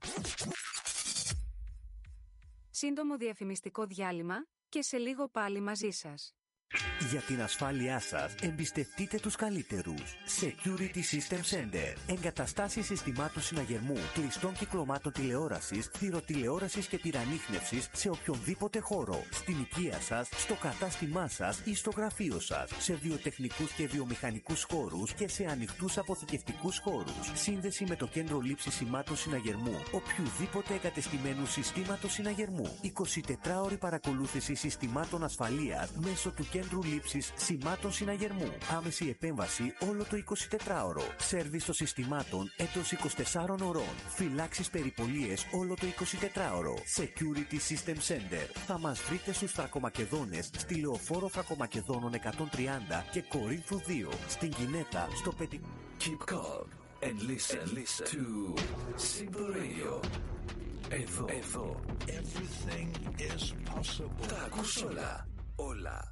Σύντομο διαφημιστικό διάλειμμα και σε λίγο πάλι μαζί σας. Για την ασφάλειά σας, εμπιστευτείτε τους καλύτερους. Security System Center. Εγκαταστάσεις συστημάτων συναγερμού, κλειστών κυκλωμάτων τηλεόρασης, θηροτηλεόρασης και τυραννίχνευσης σε οποιονδήποτε χώρο. Στην οικία σας, στο κατάστημά σας ή στο γραφείο σας. Σε βιοτεχνικούς και βιομηχανικούς χώρους και σε ανοιχτούς αποθηκευτικούς χώρους. Σύνδεση με το κέντρο λήψης σημάτων συναγερμού οποιουδήποτε εγκατεστημένου συστήματος συναγερμού. εικοσιτετράωρη παρακολούθηση συστημάτων ασφαλείας μέσω του κέντρου λήψης σημάτων συναγερμού. Άμεση επέμβαση όλο το εικοσιτετράωρο. Σέρβις των συστημάτων έτος είκοσι τεσσάρων ωρών. Φυλάξεις περιπολίες όλο το εικοσιτετράωρο. Security System Center. Θα μας βρείτε στους Θρακομακεδόνες, στη Λεωφόρο Θρακομακεδόνων εκατόν τριάντα και Κορίνθου δύο. Στην Κινέτα, στο Πετι... Keep calm and listen, listen to Simple Radio. Εδώ, εδώ. Everything is possible. Τα ακούς όλα. Όλα.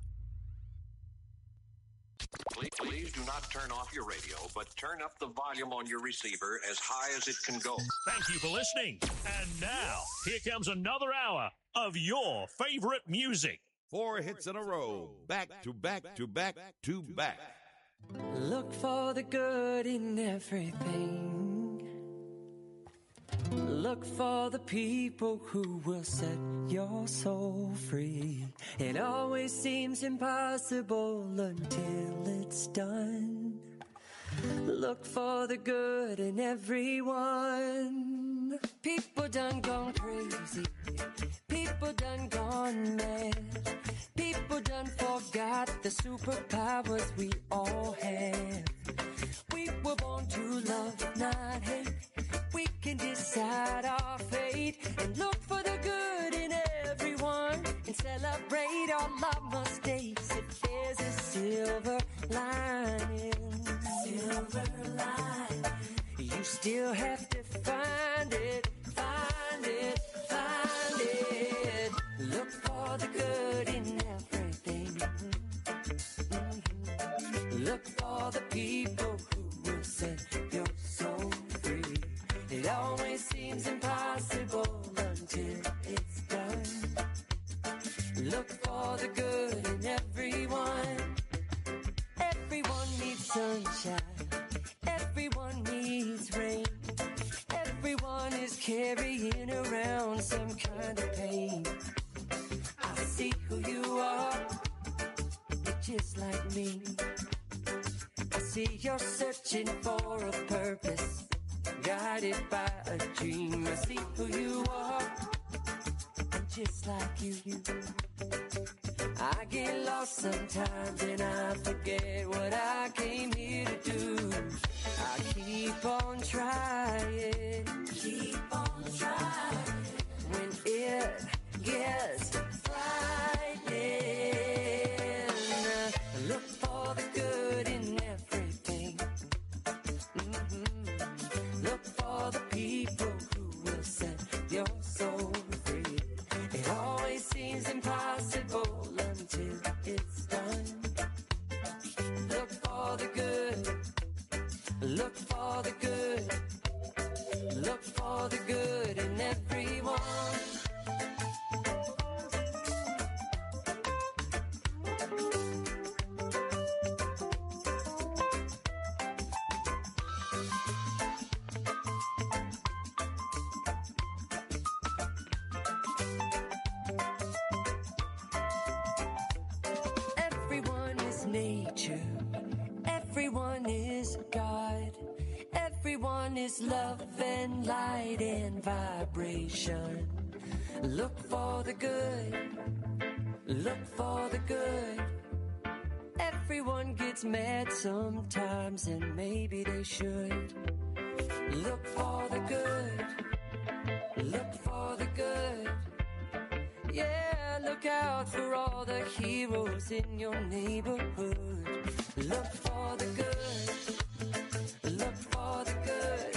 Please, please do not turn off your radio, but turn up the volume on your receiver as high as it can go. Thank you for listening. And now, here comes another hour of your favorite music. Four hits in a row, back to back to back to back. Look for the good in everything. Look for the people who will set your soul free. It always seems impossible until it's done. Look for the good in everyone. People done gone crazy. People done gone mad. People done forgot the superpowers we all have. We were born to love, not hate. We can decide our fate and look for the good in everyone and celebrate all our mistakes. If there's a silver lining, silver lining, you still have to find it, find it, find it. Look for the good in everything. Mm-hmm. Look for the people who will set your soul free. It always seems impossible until it's done. Look for the good in everyone. Everyone needs sunshine. Everyone needs rain. Everyone is carrying around some kind of pain. I see who you are. You're just like me. I see you're searching for a purpose, guided by a dream. I see who you are, I'm just like you. I get lost sometimes and I forget what I came here to do. I keep on trying, keep on trying. When it gets frightening, look for the good in everything. Mm-hmm. Look for the people who will set your soul free. It always seems impossible until it's done. Look for the good. Look for the good. Look for the good in everyone. Everyone is nature. Everyone is God. Everyone is love and light and vibration. Look for the good. Look for the good. Everyone gets mad sometimes and maybe they should. Look for the good. Look for the good. Yeah, look out for all the heroes in your neighborhood. Look for the good. Look for the good.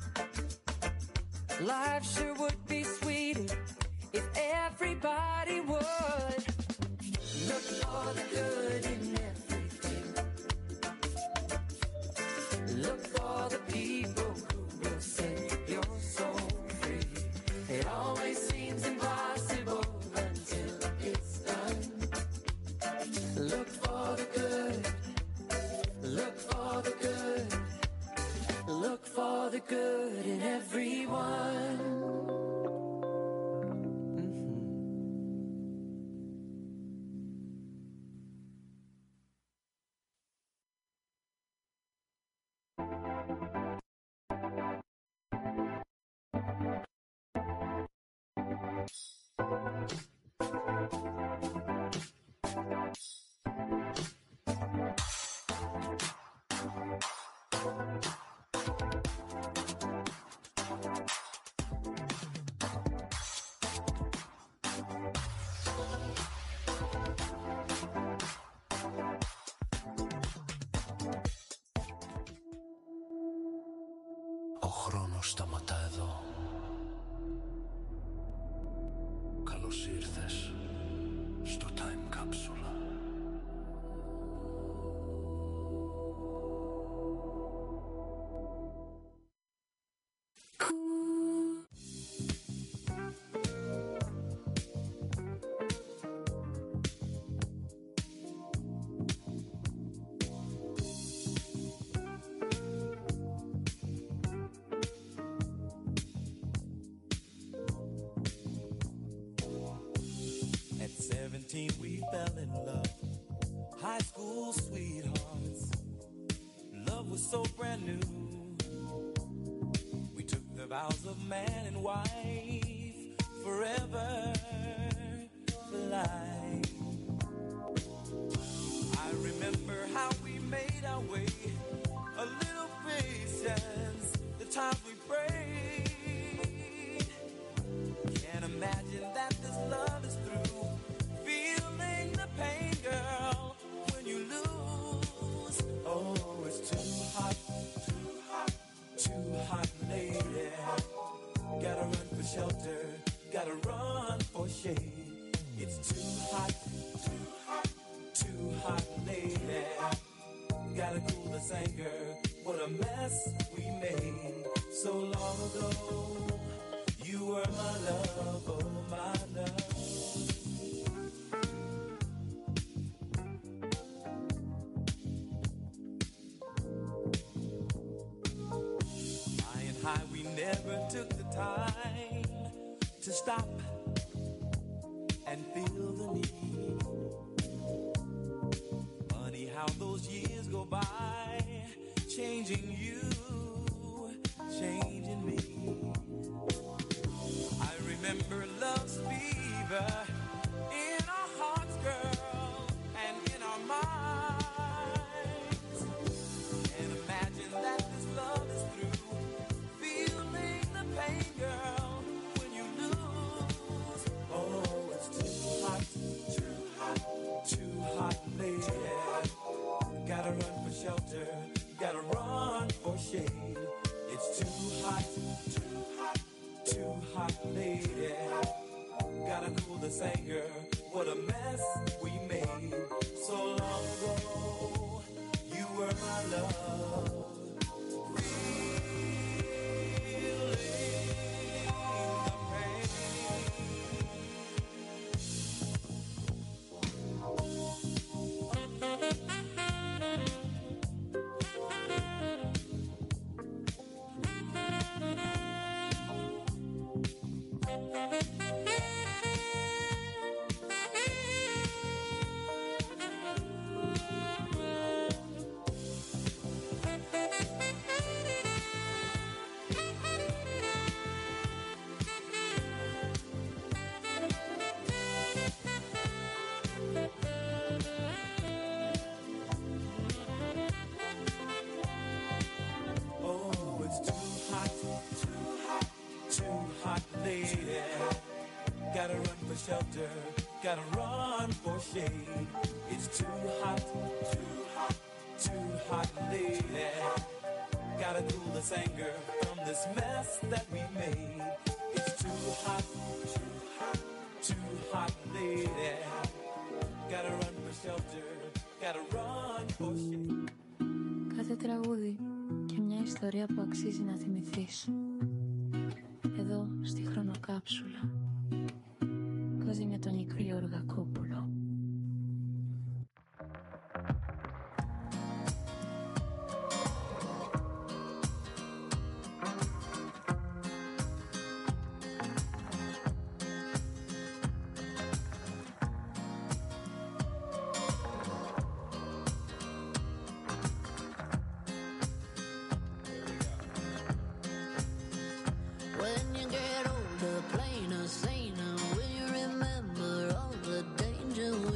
Life sure would be sweeter if everybody would. Look for the good in everything. Look for the people χρόνος σταματά εδώ. Καλώς ήρθες στο Time Capsule. We fell in love, high school sweethearts. Love was so brand new. We took the vows of man and wife, forever for life. I remember how we made our way, a little patience, the times we prayed. Can't imagine that this love is through. Feeling the pain, girl, when you lose. Oh, it's too hot, too hot, too hot, lady. Gotta run for shelter, gotta run for shade. It's too hot, too hot, too hot, lady. Gotta cool this anger, what a mess we made so long ago. You were my love, oh my love. We never took the time to stop and feel the need. Funny how those years go by, changing you, changing me. I remember love's fever in our hearts, girl, and in our minds. And imagine that this love is through. Pain, girl, when you lose. Oh, it's too hot, too hot, too hot, lady. Gotta run for shelter, gotta run for shade. It's too hot, too hot, too hot, lady. Gotta cool this anger, what a mess we made so long ago. You were my love. Gotta run for shelter, gotta run for shade. It's too hot, too hot, too hot, lady. Gotta cool this anger from this mess that we made. It's too hot, too hot, too hot, lady. Gotta run for shelter, gotta run for shade. Κάθε τραγούδι και μια ιστορία που αξίζει να θυμηθείς. Εδώ στη χρονοκάψουλα. Μαζί με τον Νίκο Γεωργακόπουλο. When you get older, plainer, saner, will you remember all the danger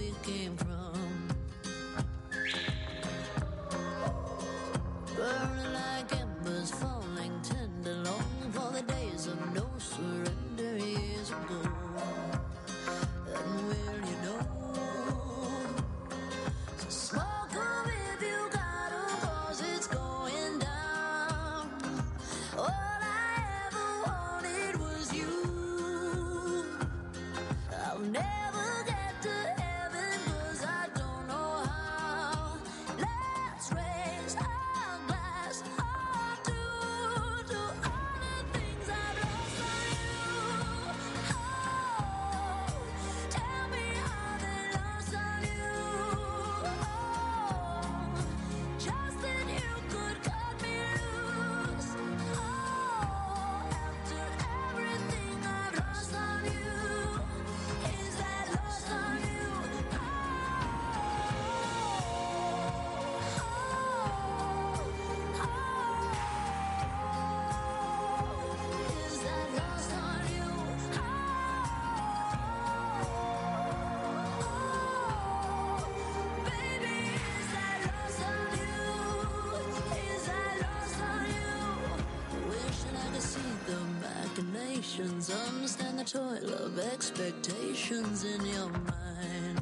a toil of expectations in your mind.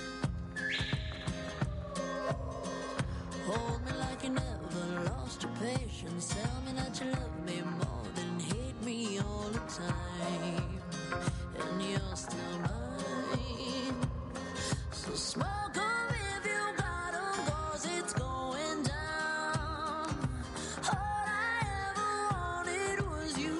Hold me like you never lost your patience. Tell me that you love me more than hate me all the time. And you're still mine. So smoke 'em if you got 'em, 'cause it's going down. All I ever wanted was you.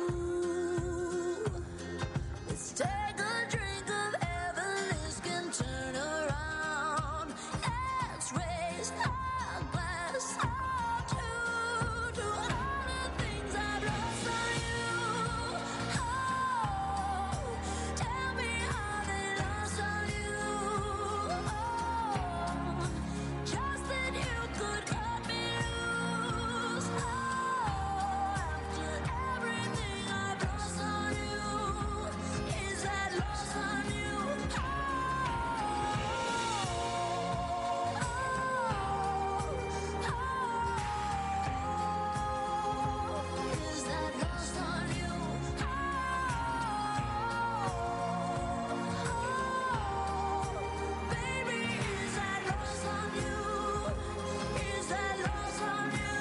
Let's take a drink of heaven, this can turn around. Let's raise our glass up to, to all the things I've lost on you. Oh, tell me how they lost on you. Oh, just that you could cut me loose. Oh, after everything I've lost on you, is that lost on you? Oh, is that lost on you? Baby, is that lost on you? Is that lost on you?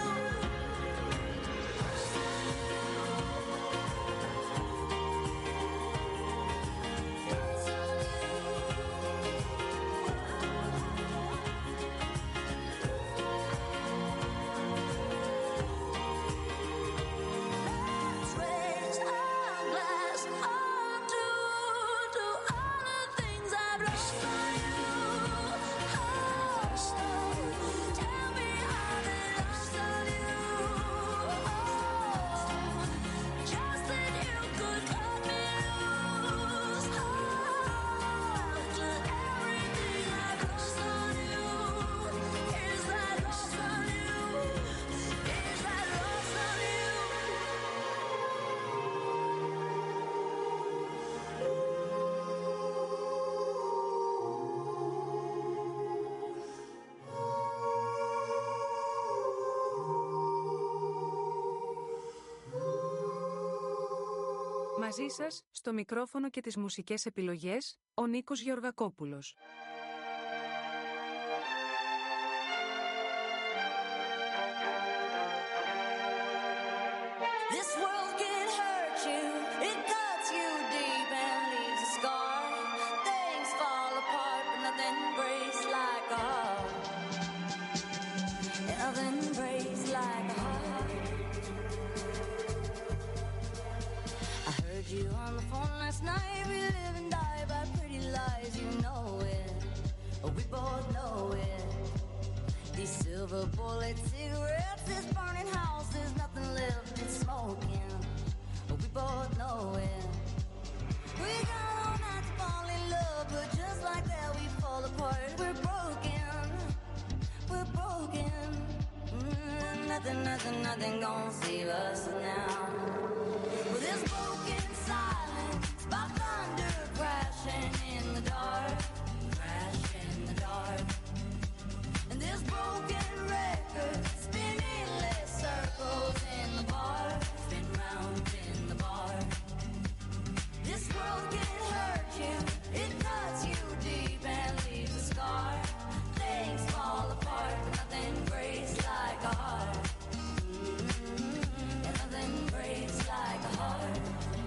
Let's raise our glass up to, to all the things I've lost on you. Oh, tell me how they lost on you. Oh, just that you could cut me loose. Oh, after everything I've lost on you, is that lost on you? Is that lost on you? Μαζί σας, στο μικρόφωνο και τις μουσικές επιλογές, ο Νίκος Γεωργακόπουλος. This world can hurt you, it cuts you deep and leaves a scar. Things fall apart, but nothing breaks like a heart. Nothing breaks like a heart. I heard you on the phone last night. We live and die by pretty lies, you know it. We both know it. These silver bullet cigarettes, this burning house, there's nothing left, it's smoking. We both know it. We got all night to fall in love, but just like that we fall apart. We're broken, we're broken. Mm, nothing, nothing, nothing gonna save us now. Well, this broken silence by thunder crashing in the dark, crash in the dark. And this broken record spinning endless circles in the bar, spin round in the bar. This world can hurt you, it cuts you deep and leaves a scar. Things fall apart, but nothing breaks like a heart. Mm-hmm. And nothing breaks like a heart.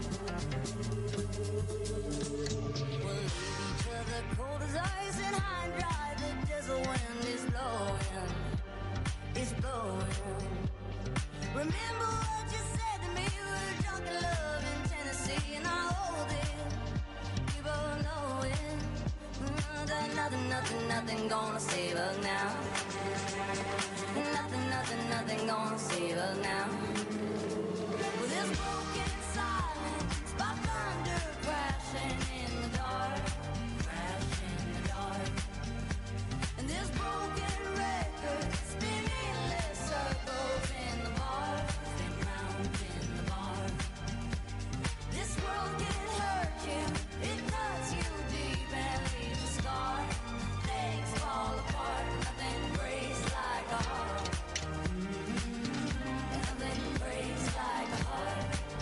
We'll leave each other cold as ice and high and dry. The desert wind is blowing, it's blowing. Remember what you said to me, we were drunk in love in Tennessee, and I hold it, we both know it. Mm, that nothing, nothing, nothing gonna save us now. Nothing, nothing, nothing gonna save us now. With this broken silence by thunder crashing in the dark, crash in the dark. And this broken record spinning endless circles in the bar, spin round in the bar. This world can hurt you, it cuts you deep and leaves a scar. Things fall apart, nothing breaks like a heart. Mm-hmm. Nothing breaks like a heart.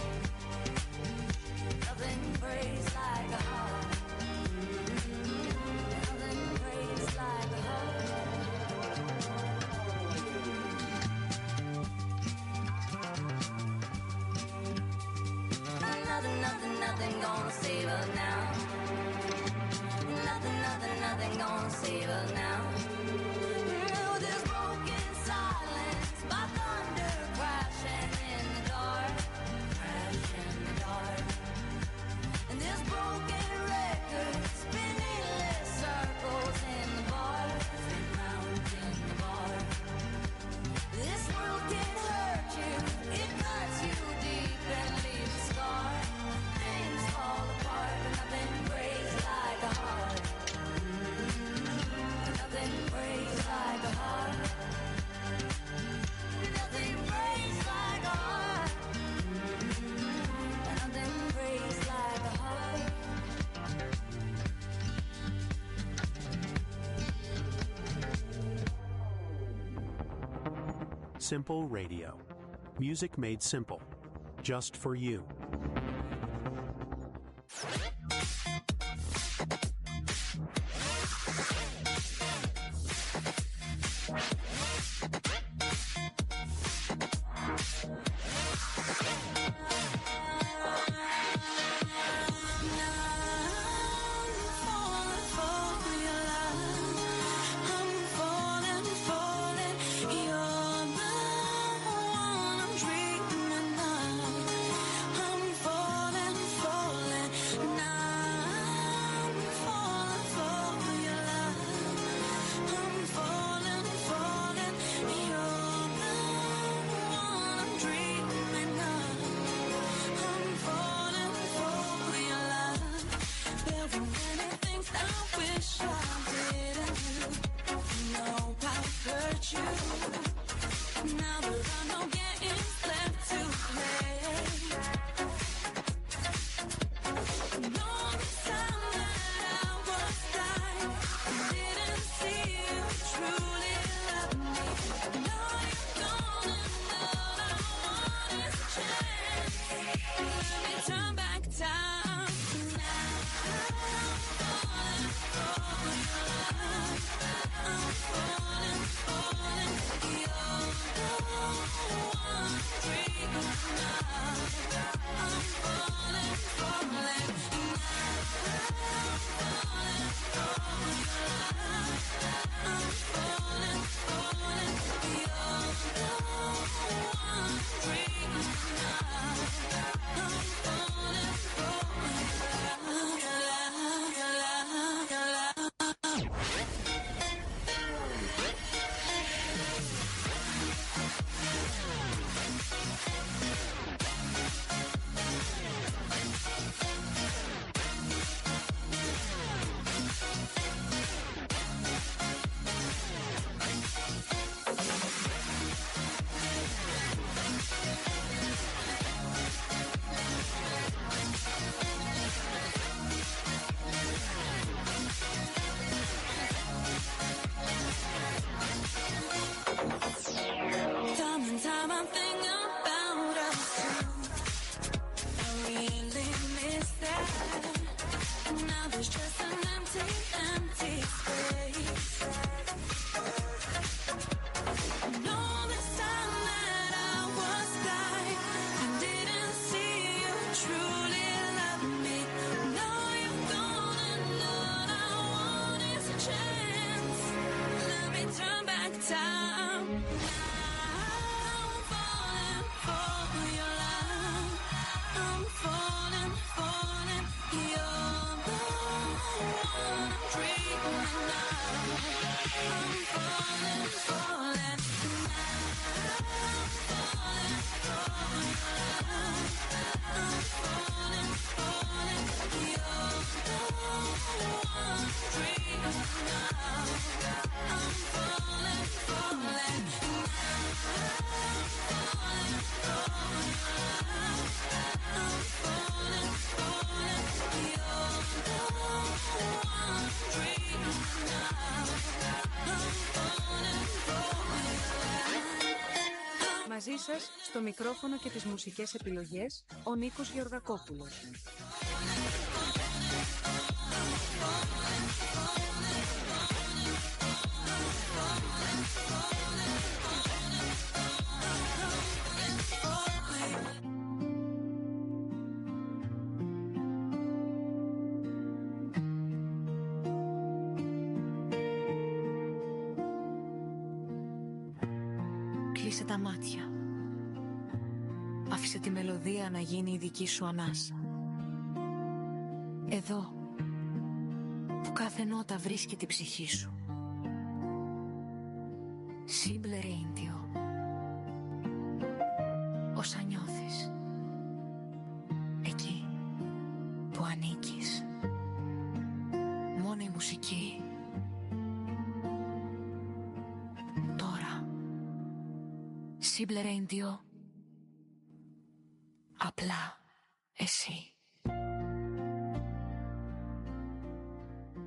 Simple Radio. Music made simple. Just for you. Μαζί σας, στο μικρόφωνο και τις μουσικές επιλογές, ο Νίκος Γεωργακόπουλος. Κλείσε τα μάτια. Άφησε τη μελωδία να γίνει η δική σου ανάσα. Εδώ, που κάθε νότα βρίσκει την ψυχή σου. Simple Radio. Όσα νιώθεις. Εκεί που ανήκεις. Μόνο η μουσική. Τώρα. Simple Radio. Απλά εσύ.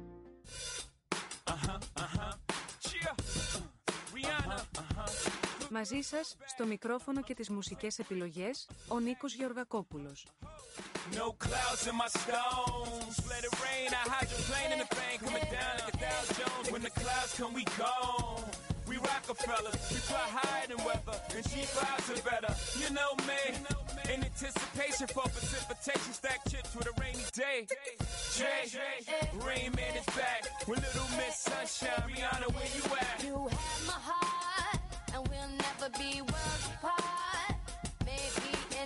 Uh-huh, uh-huh, cheer, uh, Rihanna, uh-huh, Μαζί σας, στο μικρόφωνο και τις μουσικές επιλογές, ο Νίκος Γεωργακόπουλος. No clouds in my stones. Let it rain. I hydroplane in the bank. Coming down like a Dow Jones. When the clouds come, we gone. We Rockefellers. We fly higher than weather. And she flies are better. You know me. In anticipation for precipitation. Stack chips with a rainy day. Jay, Rain Man is back. With Little Miss Sunshine. Rihanna, where you at? You have my heart. And we'll never be worlds apart. Maybe in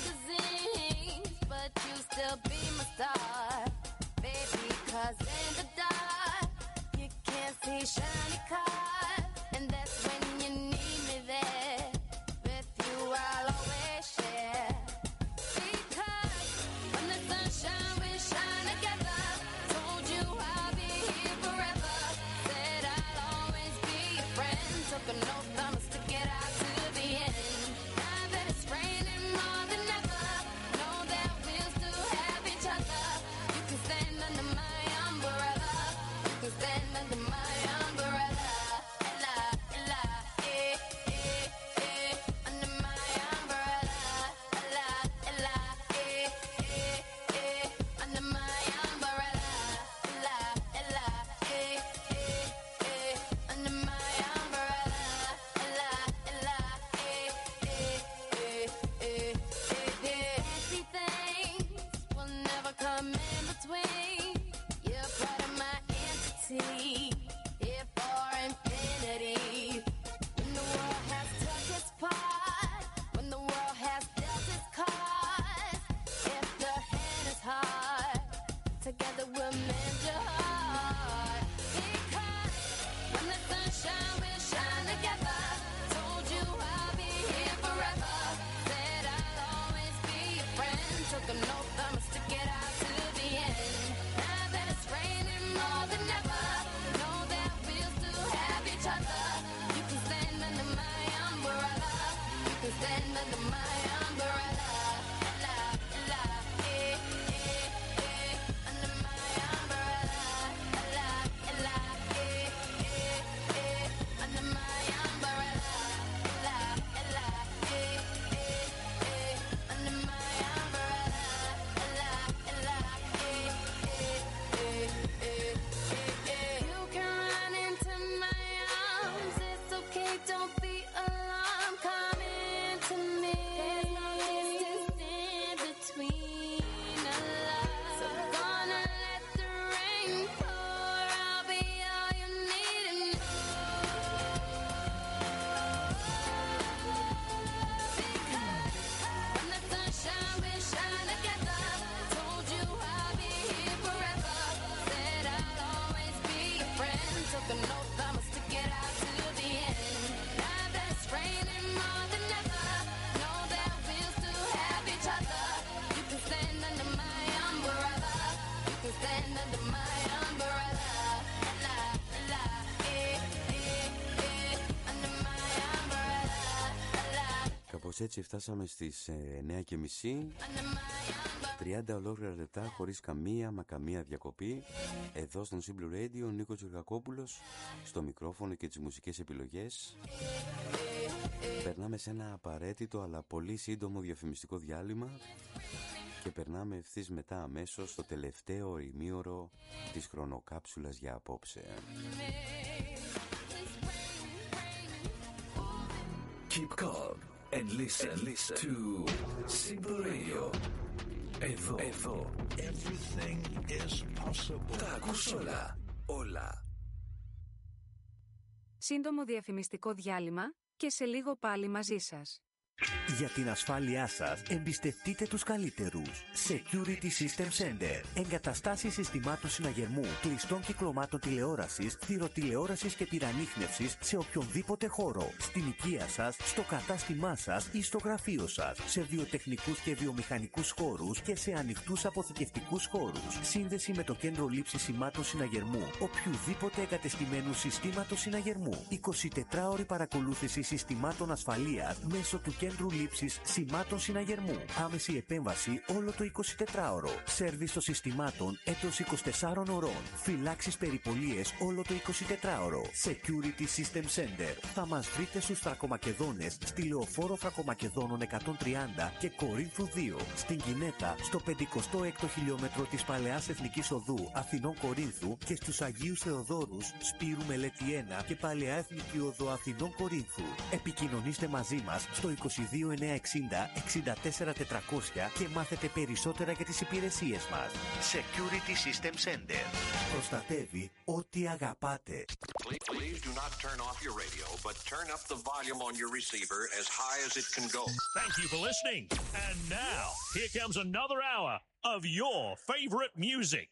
magazines. But you still be my star, baby, cause in the dark, you can't see shiny cars, and that's when you need me there, with you I'll always share, because when the sunshine we shine together, told you I'll be here forever, said I'll always be your friend, took an oath promise to get out to the end, now that it's raining more than ever, know that we'll still have each other. You can stand under my umbrella. You can stand under my umbrella. Ella, Ella, eh, eh, eh. Under my umbrella. Ella, Ella, eh, eh, eh. Under my umbrella. Ella, Ella, eh, eh, eh. Under my umbrella. Ella, Ella, eh, eh, eh, eh, eh, eh. Fancy things will never come in between. You're part of my entity, here for infinity. When the world has took its part, when the world has dealt its cards, if the hand is hard, together we'll mend your heart. Because when the sunshine will shine together, told you I'll be here forever, said I'll always be your friend, took an oath promise to get out to the end. Now that it's raining more than ever, know that we'll still have each other. You can stand under my umbrella. You can stand under my umbrella. Ella, Ella, eh, eh, eh. Under my umbrella. Ella, Ella, eh, eh, eh. Under my umbrella. Ella, Ella, eh, eh, eh. Under my umbrella. Ella, Ella, eh, eh, eh, eh, eh, eh. You can run into my arms. It's okay, don't be alarmed. Come into me. There's no distance in between us. So gonna let the rain pour. I'll be all you need and when the sunshine will shine together, told you I'll be here forever, said I'll always be your friend, took an oath promise to get out to the end. Now that it's raining more than ever, know that we'll still have each other. You can stand under my umbrella. You can stand under my umbrella. Ella, Ella, eh, eh, eh. Under my umbrella. Ella, Κάπως έτσι φτάσαμε στις εννιά και μισή. τριάντα ολόκληρα λεπτά χωρίς καμία μα καμία διακοπή. Εδώ στον Simple Radio ο Νίκος Γεωργακόπουλος στο μικρόφωνο και τις μουσικές επιλογές. Περνάμε σε ένα απαραίτητο αλλά πολύ σύντομο διαφημιστικό διάλειμμα και περνάμε ευθύς μετά αμέσως στο τελευταίο ημίωρο της χρονοκάψουλας για απόψε. Keep calm and listen, and listen to Simple Radio. Εδώ, εδώ. Everything is possible. Τα ακούς όλα, όλα. Σύντομο διαφημιστικό διάλειμμα και σε λίγο πάλι μαζί σας. Για την ασφάλειά σας, εμπιστευτείτε τους καλύτερους. Security System Center. Εγκαταστάσεις συστημάτων συναγερμού, κλειστών κυκλωμάτων τηλεόρασης, θηροτηλεόρασης και τυραννίχνευσης σε οποιονδήποτε χώρο. Στην οικία σας, στο κατάστημά σας ή στο γραφείο σας. Σε βιοτεχνικούς και βιομηχανικούς χώρους και σε ανοιχτούς αποθηκευτικούς χώρους. Σύνδεση με το κέντρο λήψης σημάτων συναγερμού, οποιουδήποτε εγκατεστημένου συστήματος συναγερμού. εικοσιτετράωρη παρακολούθηση συστημάτων ασφαλείας μέσω του κέντρου Κέντρου Λήψης Σημάτων Συναγερμού. Άμεση επέμβαση όλο το εικοσιτετράωρο. Σέρβις των συστημάτων έτος είκοσι τεσσάρων ωρών. Φυλάξεις περιπολίες όλο το εικοσιτετράωρο. Security System Center. Θα μας βρείτε στους Θρακομακεδόνες, στη Λεωφόρο Θρακομακεδόνων εκατόν τριάντα και Κορίνθου δύο. Στην Κινέτα, στο πενηκοστό έκτο χιλιόμετρο της Παλαιάς Εθνικής Οδού Αθηνών Κορίνθου και στους Αγίους Θεοδόρους, Σπύρου Μελέτη ένα και Παλαιά Εθνική Οδό Αθηνών Κορίνθου. Επικοινωνήστε μαζί μας στο είκοσι δύο εννιακόσια εξήντα εξήντα τέσσερα τετρακόσια και μάθετε περισσότερα για τις υπηρεσίες μας. Security System Center. Προστατεύει ό,τι αγαπάτε. Please do not turn off your radio, but turn up the volume on your receiver as high as it can go. Thank you for listening. And now, here comes another hour of your favorite music.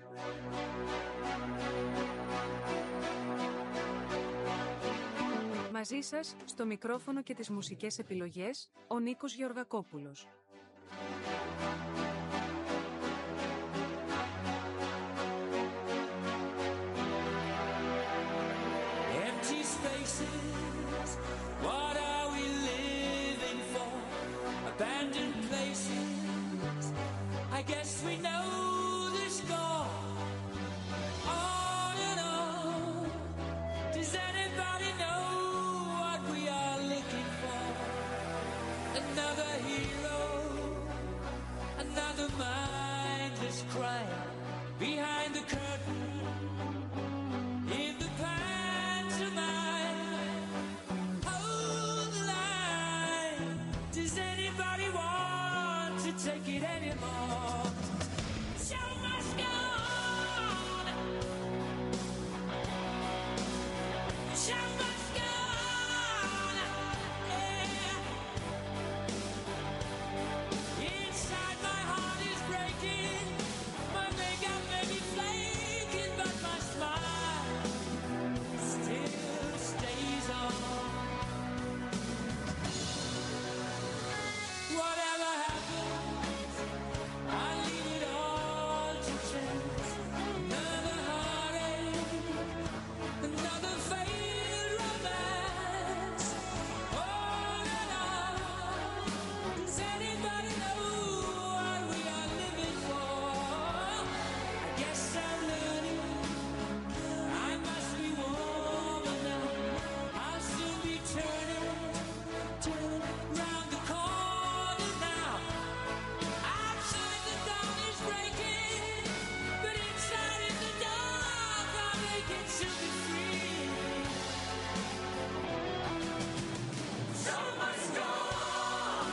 Μαζί σας, στο μικρόφωνο και τις μουσικές επιλογές, ο Νίκος Γεωργακόπουλος. Empty spaces, what are we living for? Abandoned places, I guess we know the score. On and on, does anybody know what we are looking for? Another hero, another mindless crime behind the curtain. In the pantomime, hold the line. Does anybody want to take it anymore? Show must go on. Show must go on. Yeah. Inside my heart is breaking. My makeup may be flaking, but my smile still stays on. Whatever happens, I leave it all to chance. Another heartache, another failed romance. On and on. Does anybody know what we are living for? I guess I'm learning. I must be warmer now. I'll soon be turning, turning round the corner now. Outside the dawn is breaking, but inside in the dark I'm aching to be free. So much go on.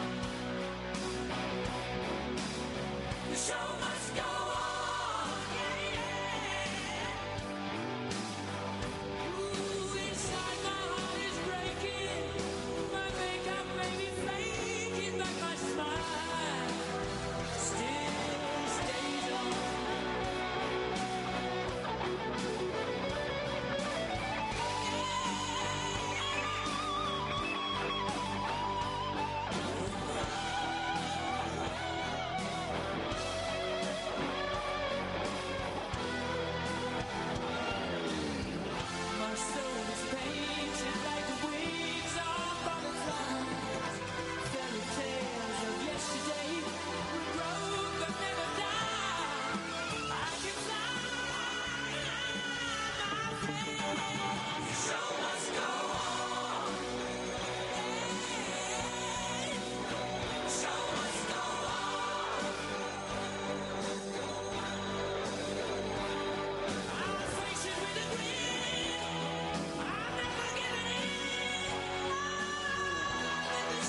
The show must go on. Yeah, yeah. Ooh, inside my heart is breaking. My makeup may be flaking, but my smile still stays on. My soul is painted like the wings on butterflies. Fairy tales of yesterday will grow but never die. I can fly my face. The show must go on. The show must go on. I'll face it with a grin. I'm never giving in. I'm in the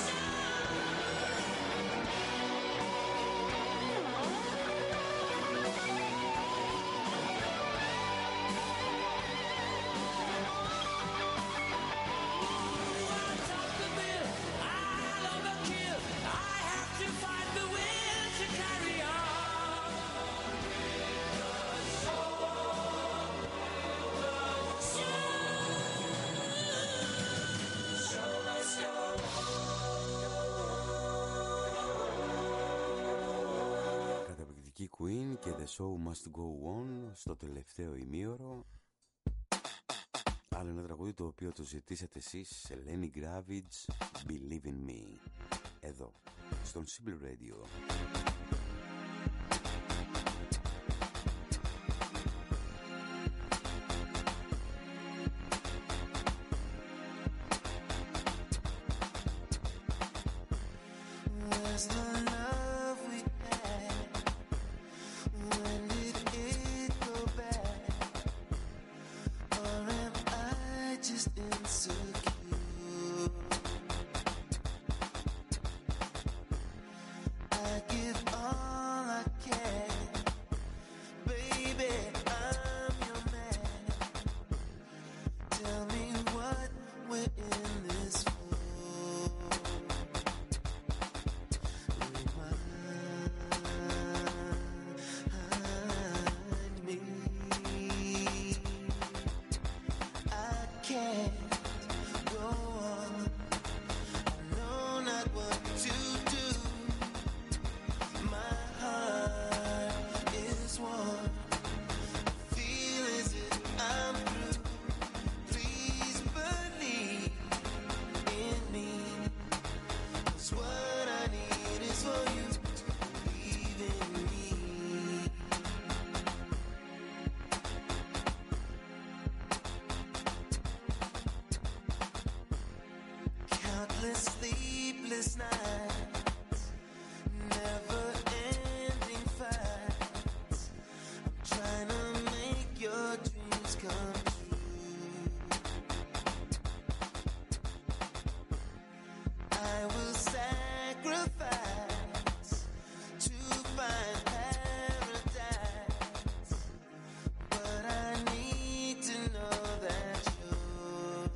I'll top the bill. I'll overkill. I have to find the will to carry on. Show must go Καταπληκτική Queen και The Show Must Go On στο τελευταίο ημίωρο. Άλλο ένα τραγούδι το οποίο το ζητήσατε εσείς, σε Lenny Kravitz, Believe in Me, εδώ στον Simple Radio. Where's the love we had? When did it go bad? Or am I just insecure? I give all I can. Baby, I'm your man. Tell me what we're in this for. Sleepless nights, never ending fights. I'm trying to make your dreams come true. I will sacrifice to find paradise, but I need to know that you're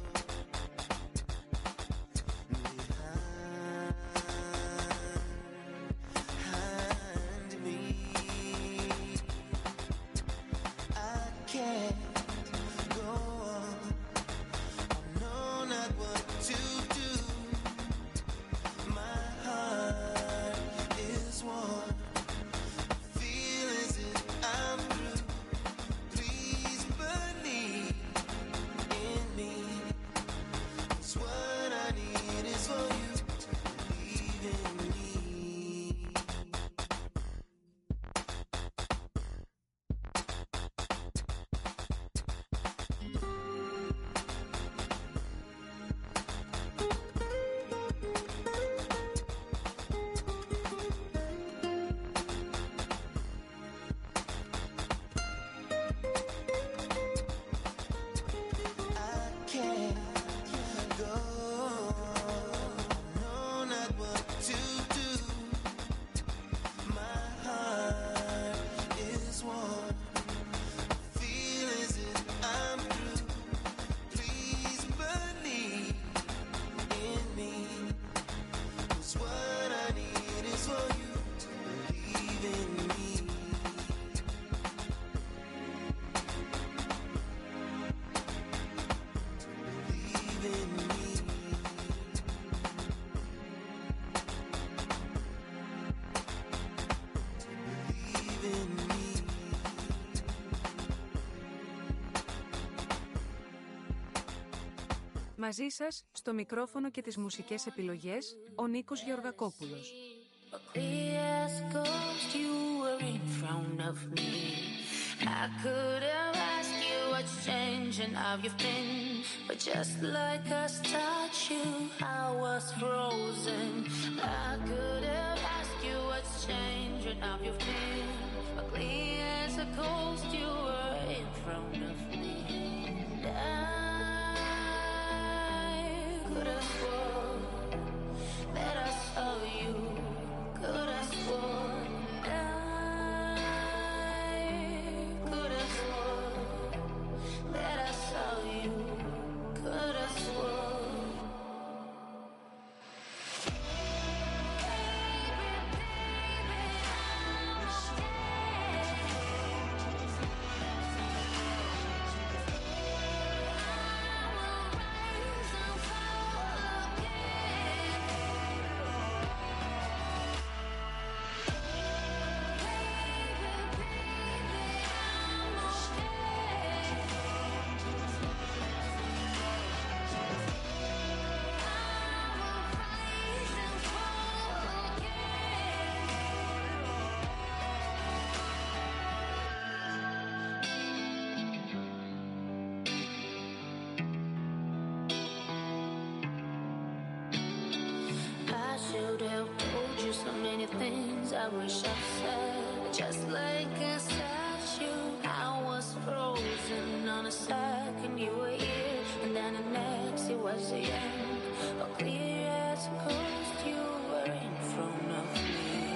Μαζί σας, στο μικρόφωνο και τις μουσικές επιλογές, ο Νίκος Γεωργακόπουλος. I could have asked you what's changing, how you've been, but just like a statue, I was frozen. I could have asked you what's changing, how you've been, but clear as a ghost, you were in front of me. And I could have sworn that I saw you, could have sworn that that I saw you, could have sworn. Baby, baby, I'm okay. wish I said, just like a statue. I was frozen on a second, you were here, and then the next it was the end. But clear as a ghost, you were in front of me.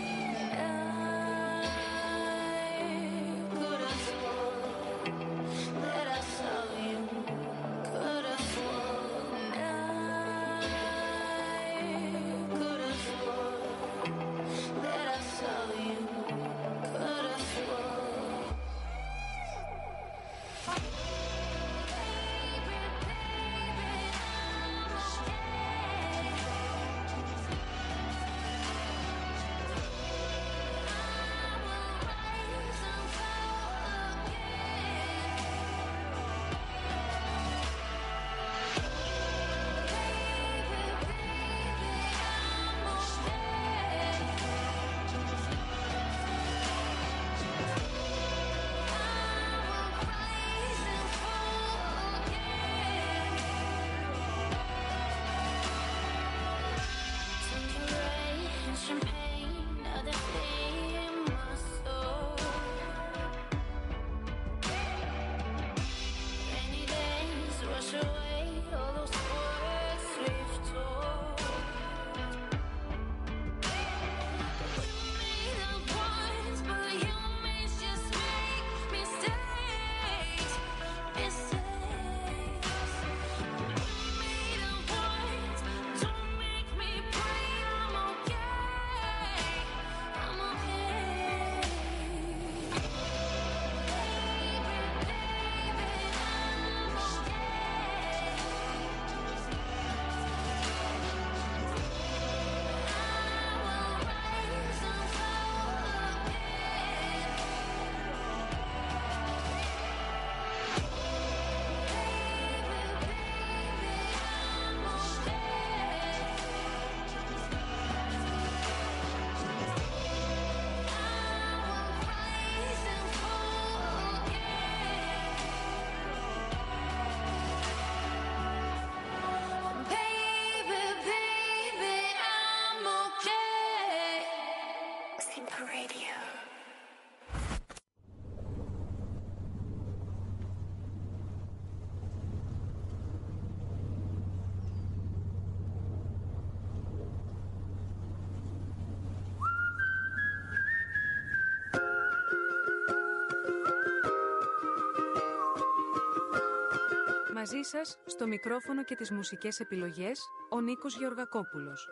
Μαζί σας, στο μικρόφωνο και τις μουσικές επιλογές, ο Νίκος Γεωργακόπουλος.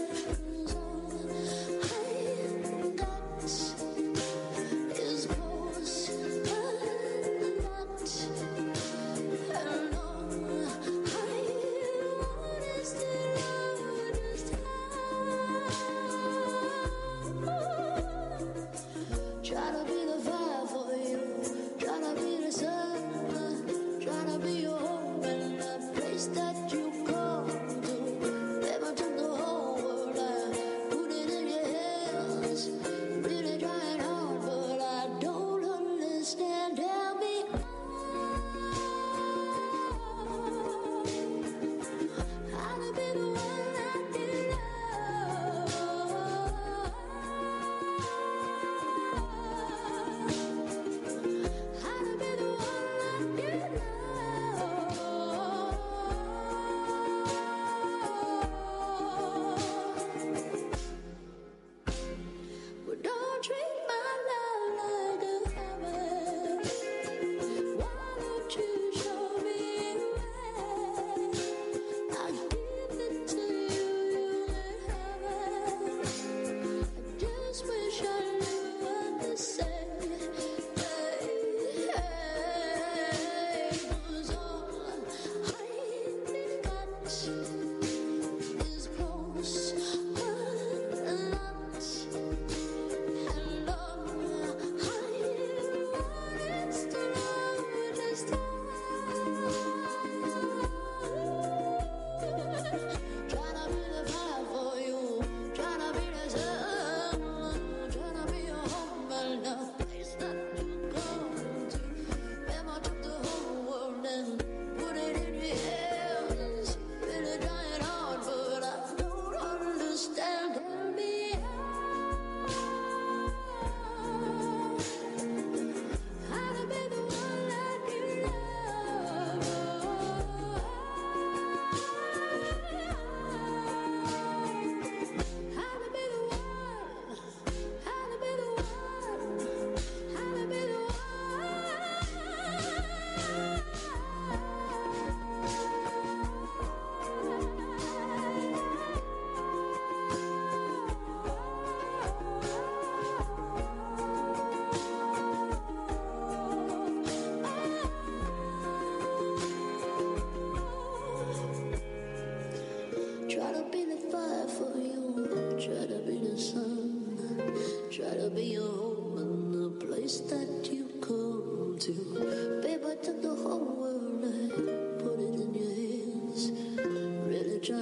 Cold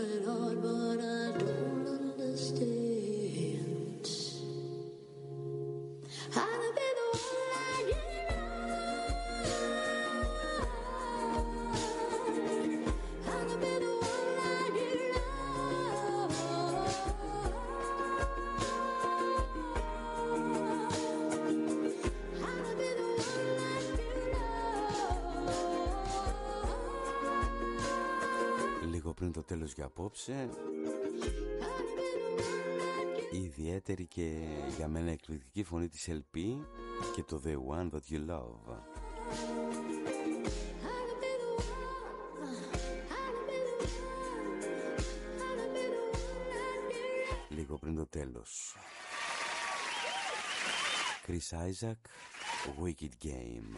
it hard, but I don't understand how to be the one like you love, how to be the one like you love, how to be the one like you love. Λίγο πριν το τέλος για απόψε, η ιδιαίτερη και για μένα εκπληκτική φωνή της ελ πι και το The One That You Love. Λίγο πριν το τέλος, Chris Isaac, Wicked Game.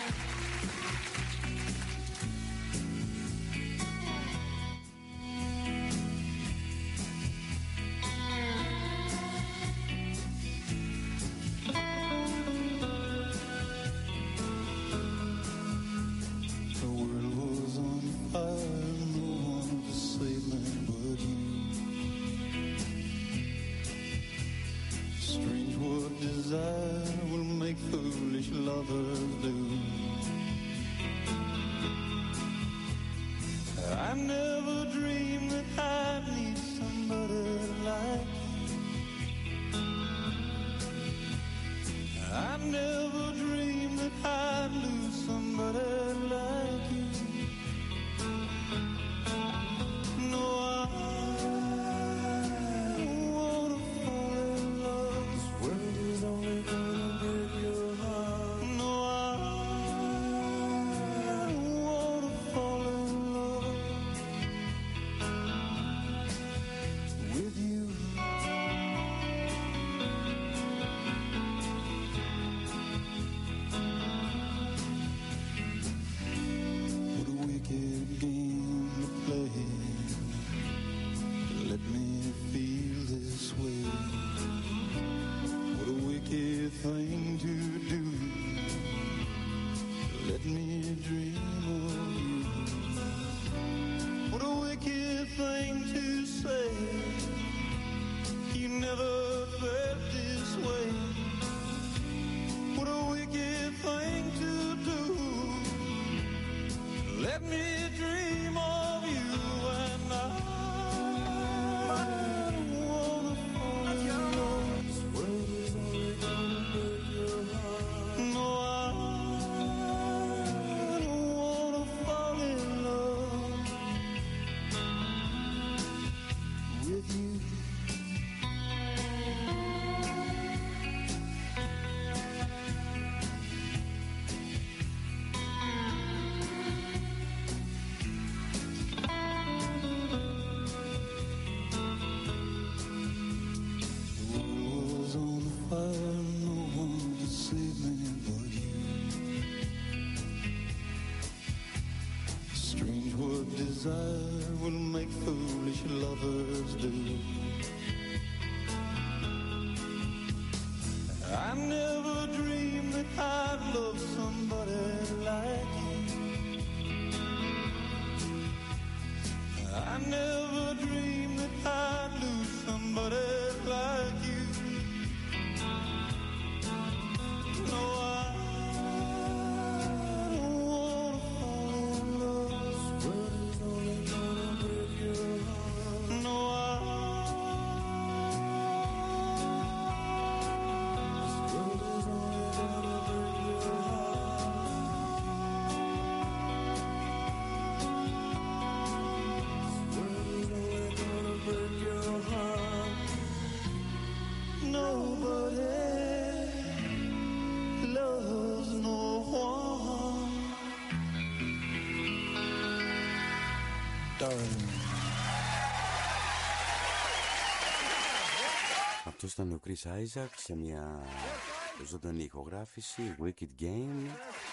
Αυτό ήταν ο Chris Isaac σε μια ζωντανή ηχογράφηση, Wicked Game.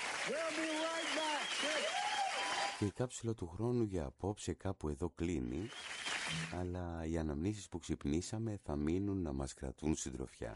Και η κάψουλα του χρόνου για απόψε κάπου εδώ κλείνει, αλλά οι αναμνήσεις που ξυπνήσαμε θα μείνουν να μας κρατούν συντροφιά.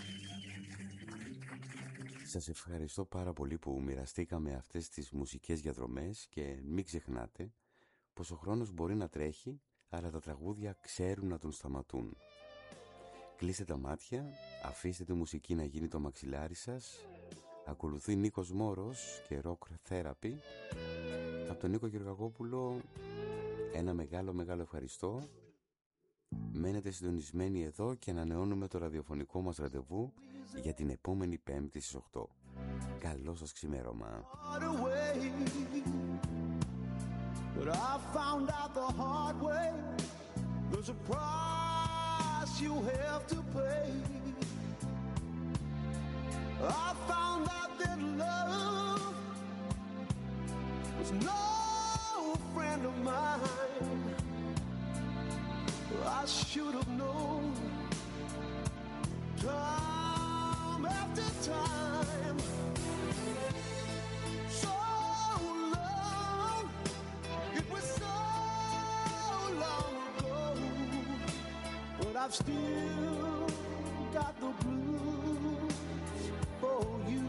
Σας ευχαριστώ πάρα πολύ που μοιραστήκαμε αυτές τις μουσικές διαδρομές και μην ξεχνάτε πως ο χρόνος μπορεί να τρέχει, αλλά τα τραγούδια ξέρουν να τον σταματούν. Κλείστε τα μάτια, αφήστε τη μουσική να γίνει το μαξιλάρι σας. Ακολουθεί Νίκος Μόρος και Rock Therapy. Από τον Νίκο Γεωργακόπουλο ένα μεγάλο μεγάλο ευχαριστώ. Μένετε συντονισμένοι εδώ και ανανεώνουμε το ραδιοφωνικό μας ραντεβού για την επόμενη Πέμπτη στις οκτώ. Καλό σας ξημέρωμα. But I found out the hard way. There's a price you have to pay. I found out that love was no friend of mine. I should have known time after time. So long, it was so long ago, but I've still got the blues for you.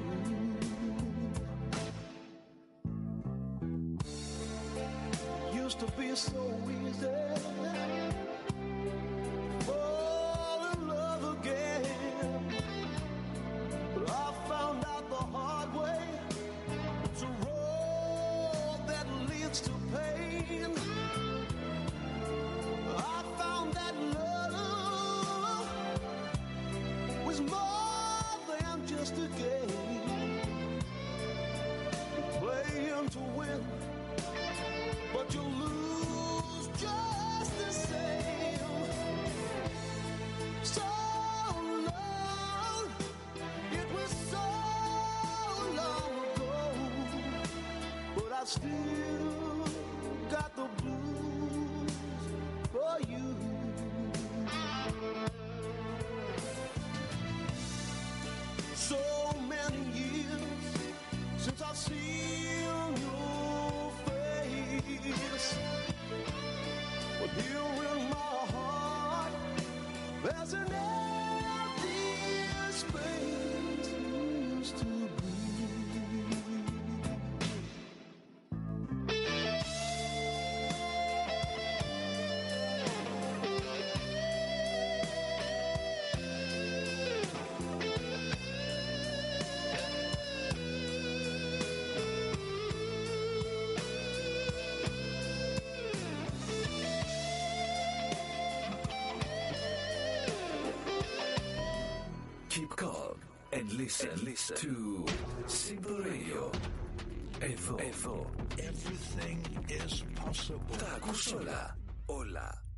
Used to be so easy. Fall in love again, but I found out the hard way. It's a road that leads to pain. I found that love was more than just a game. Playing to win, but you lose just the same. So long, it was so long ago, but I still got the blues for you. So many years since I've seen your face, but here in my heart there's an empty space used to be. Keep calm and listen, and listen to Simple Radio. Εδώ, εδώ. Everything is possible. Τα ακούς όλα, όλα.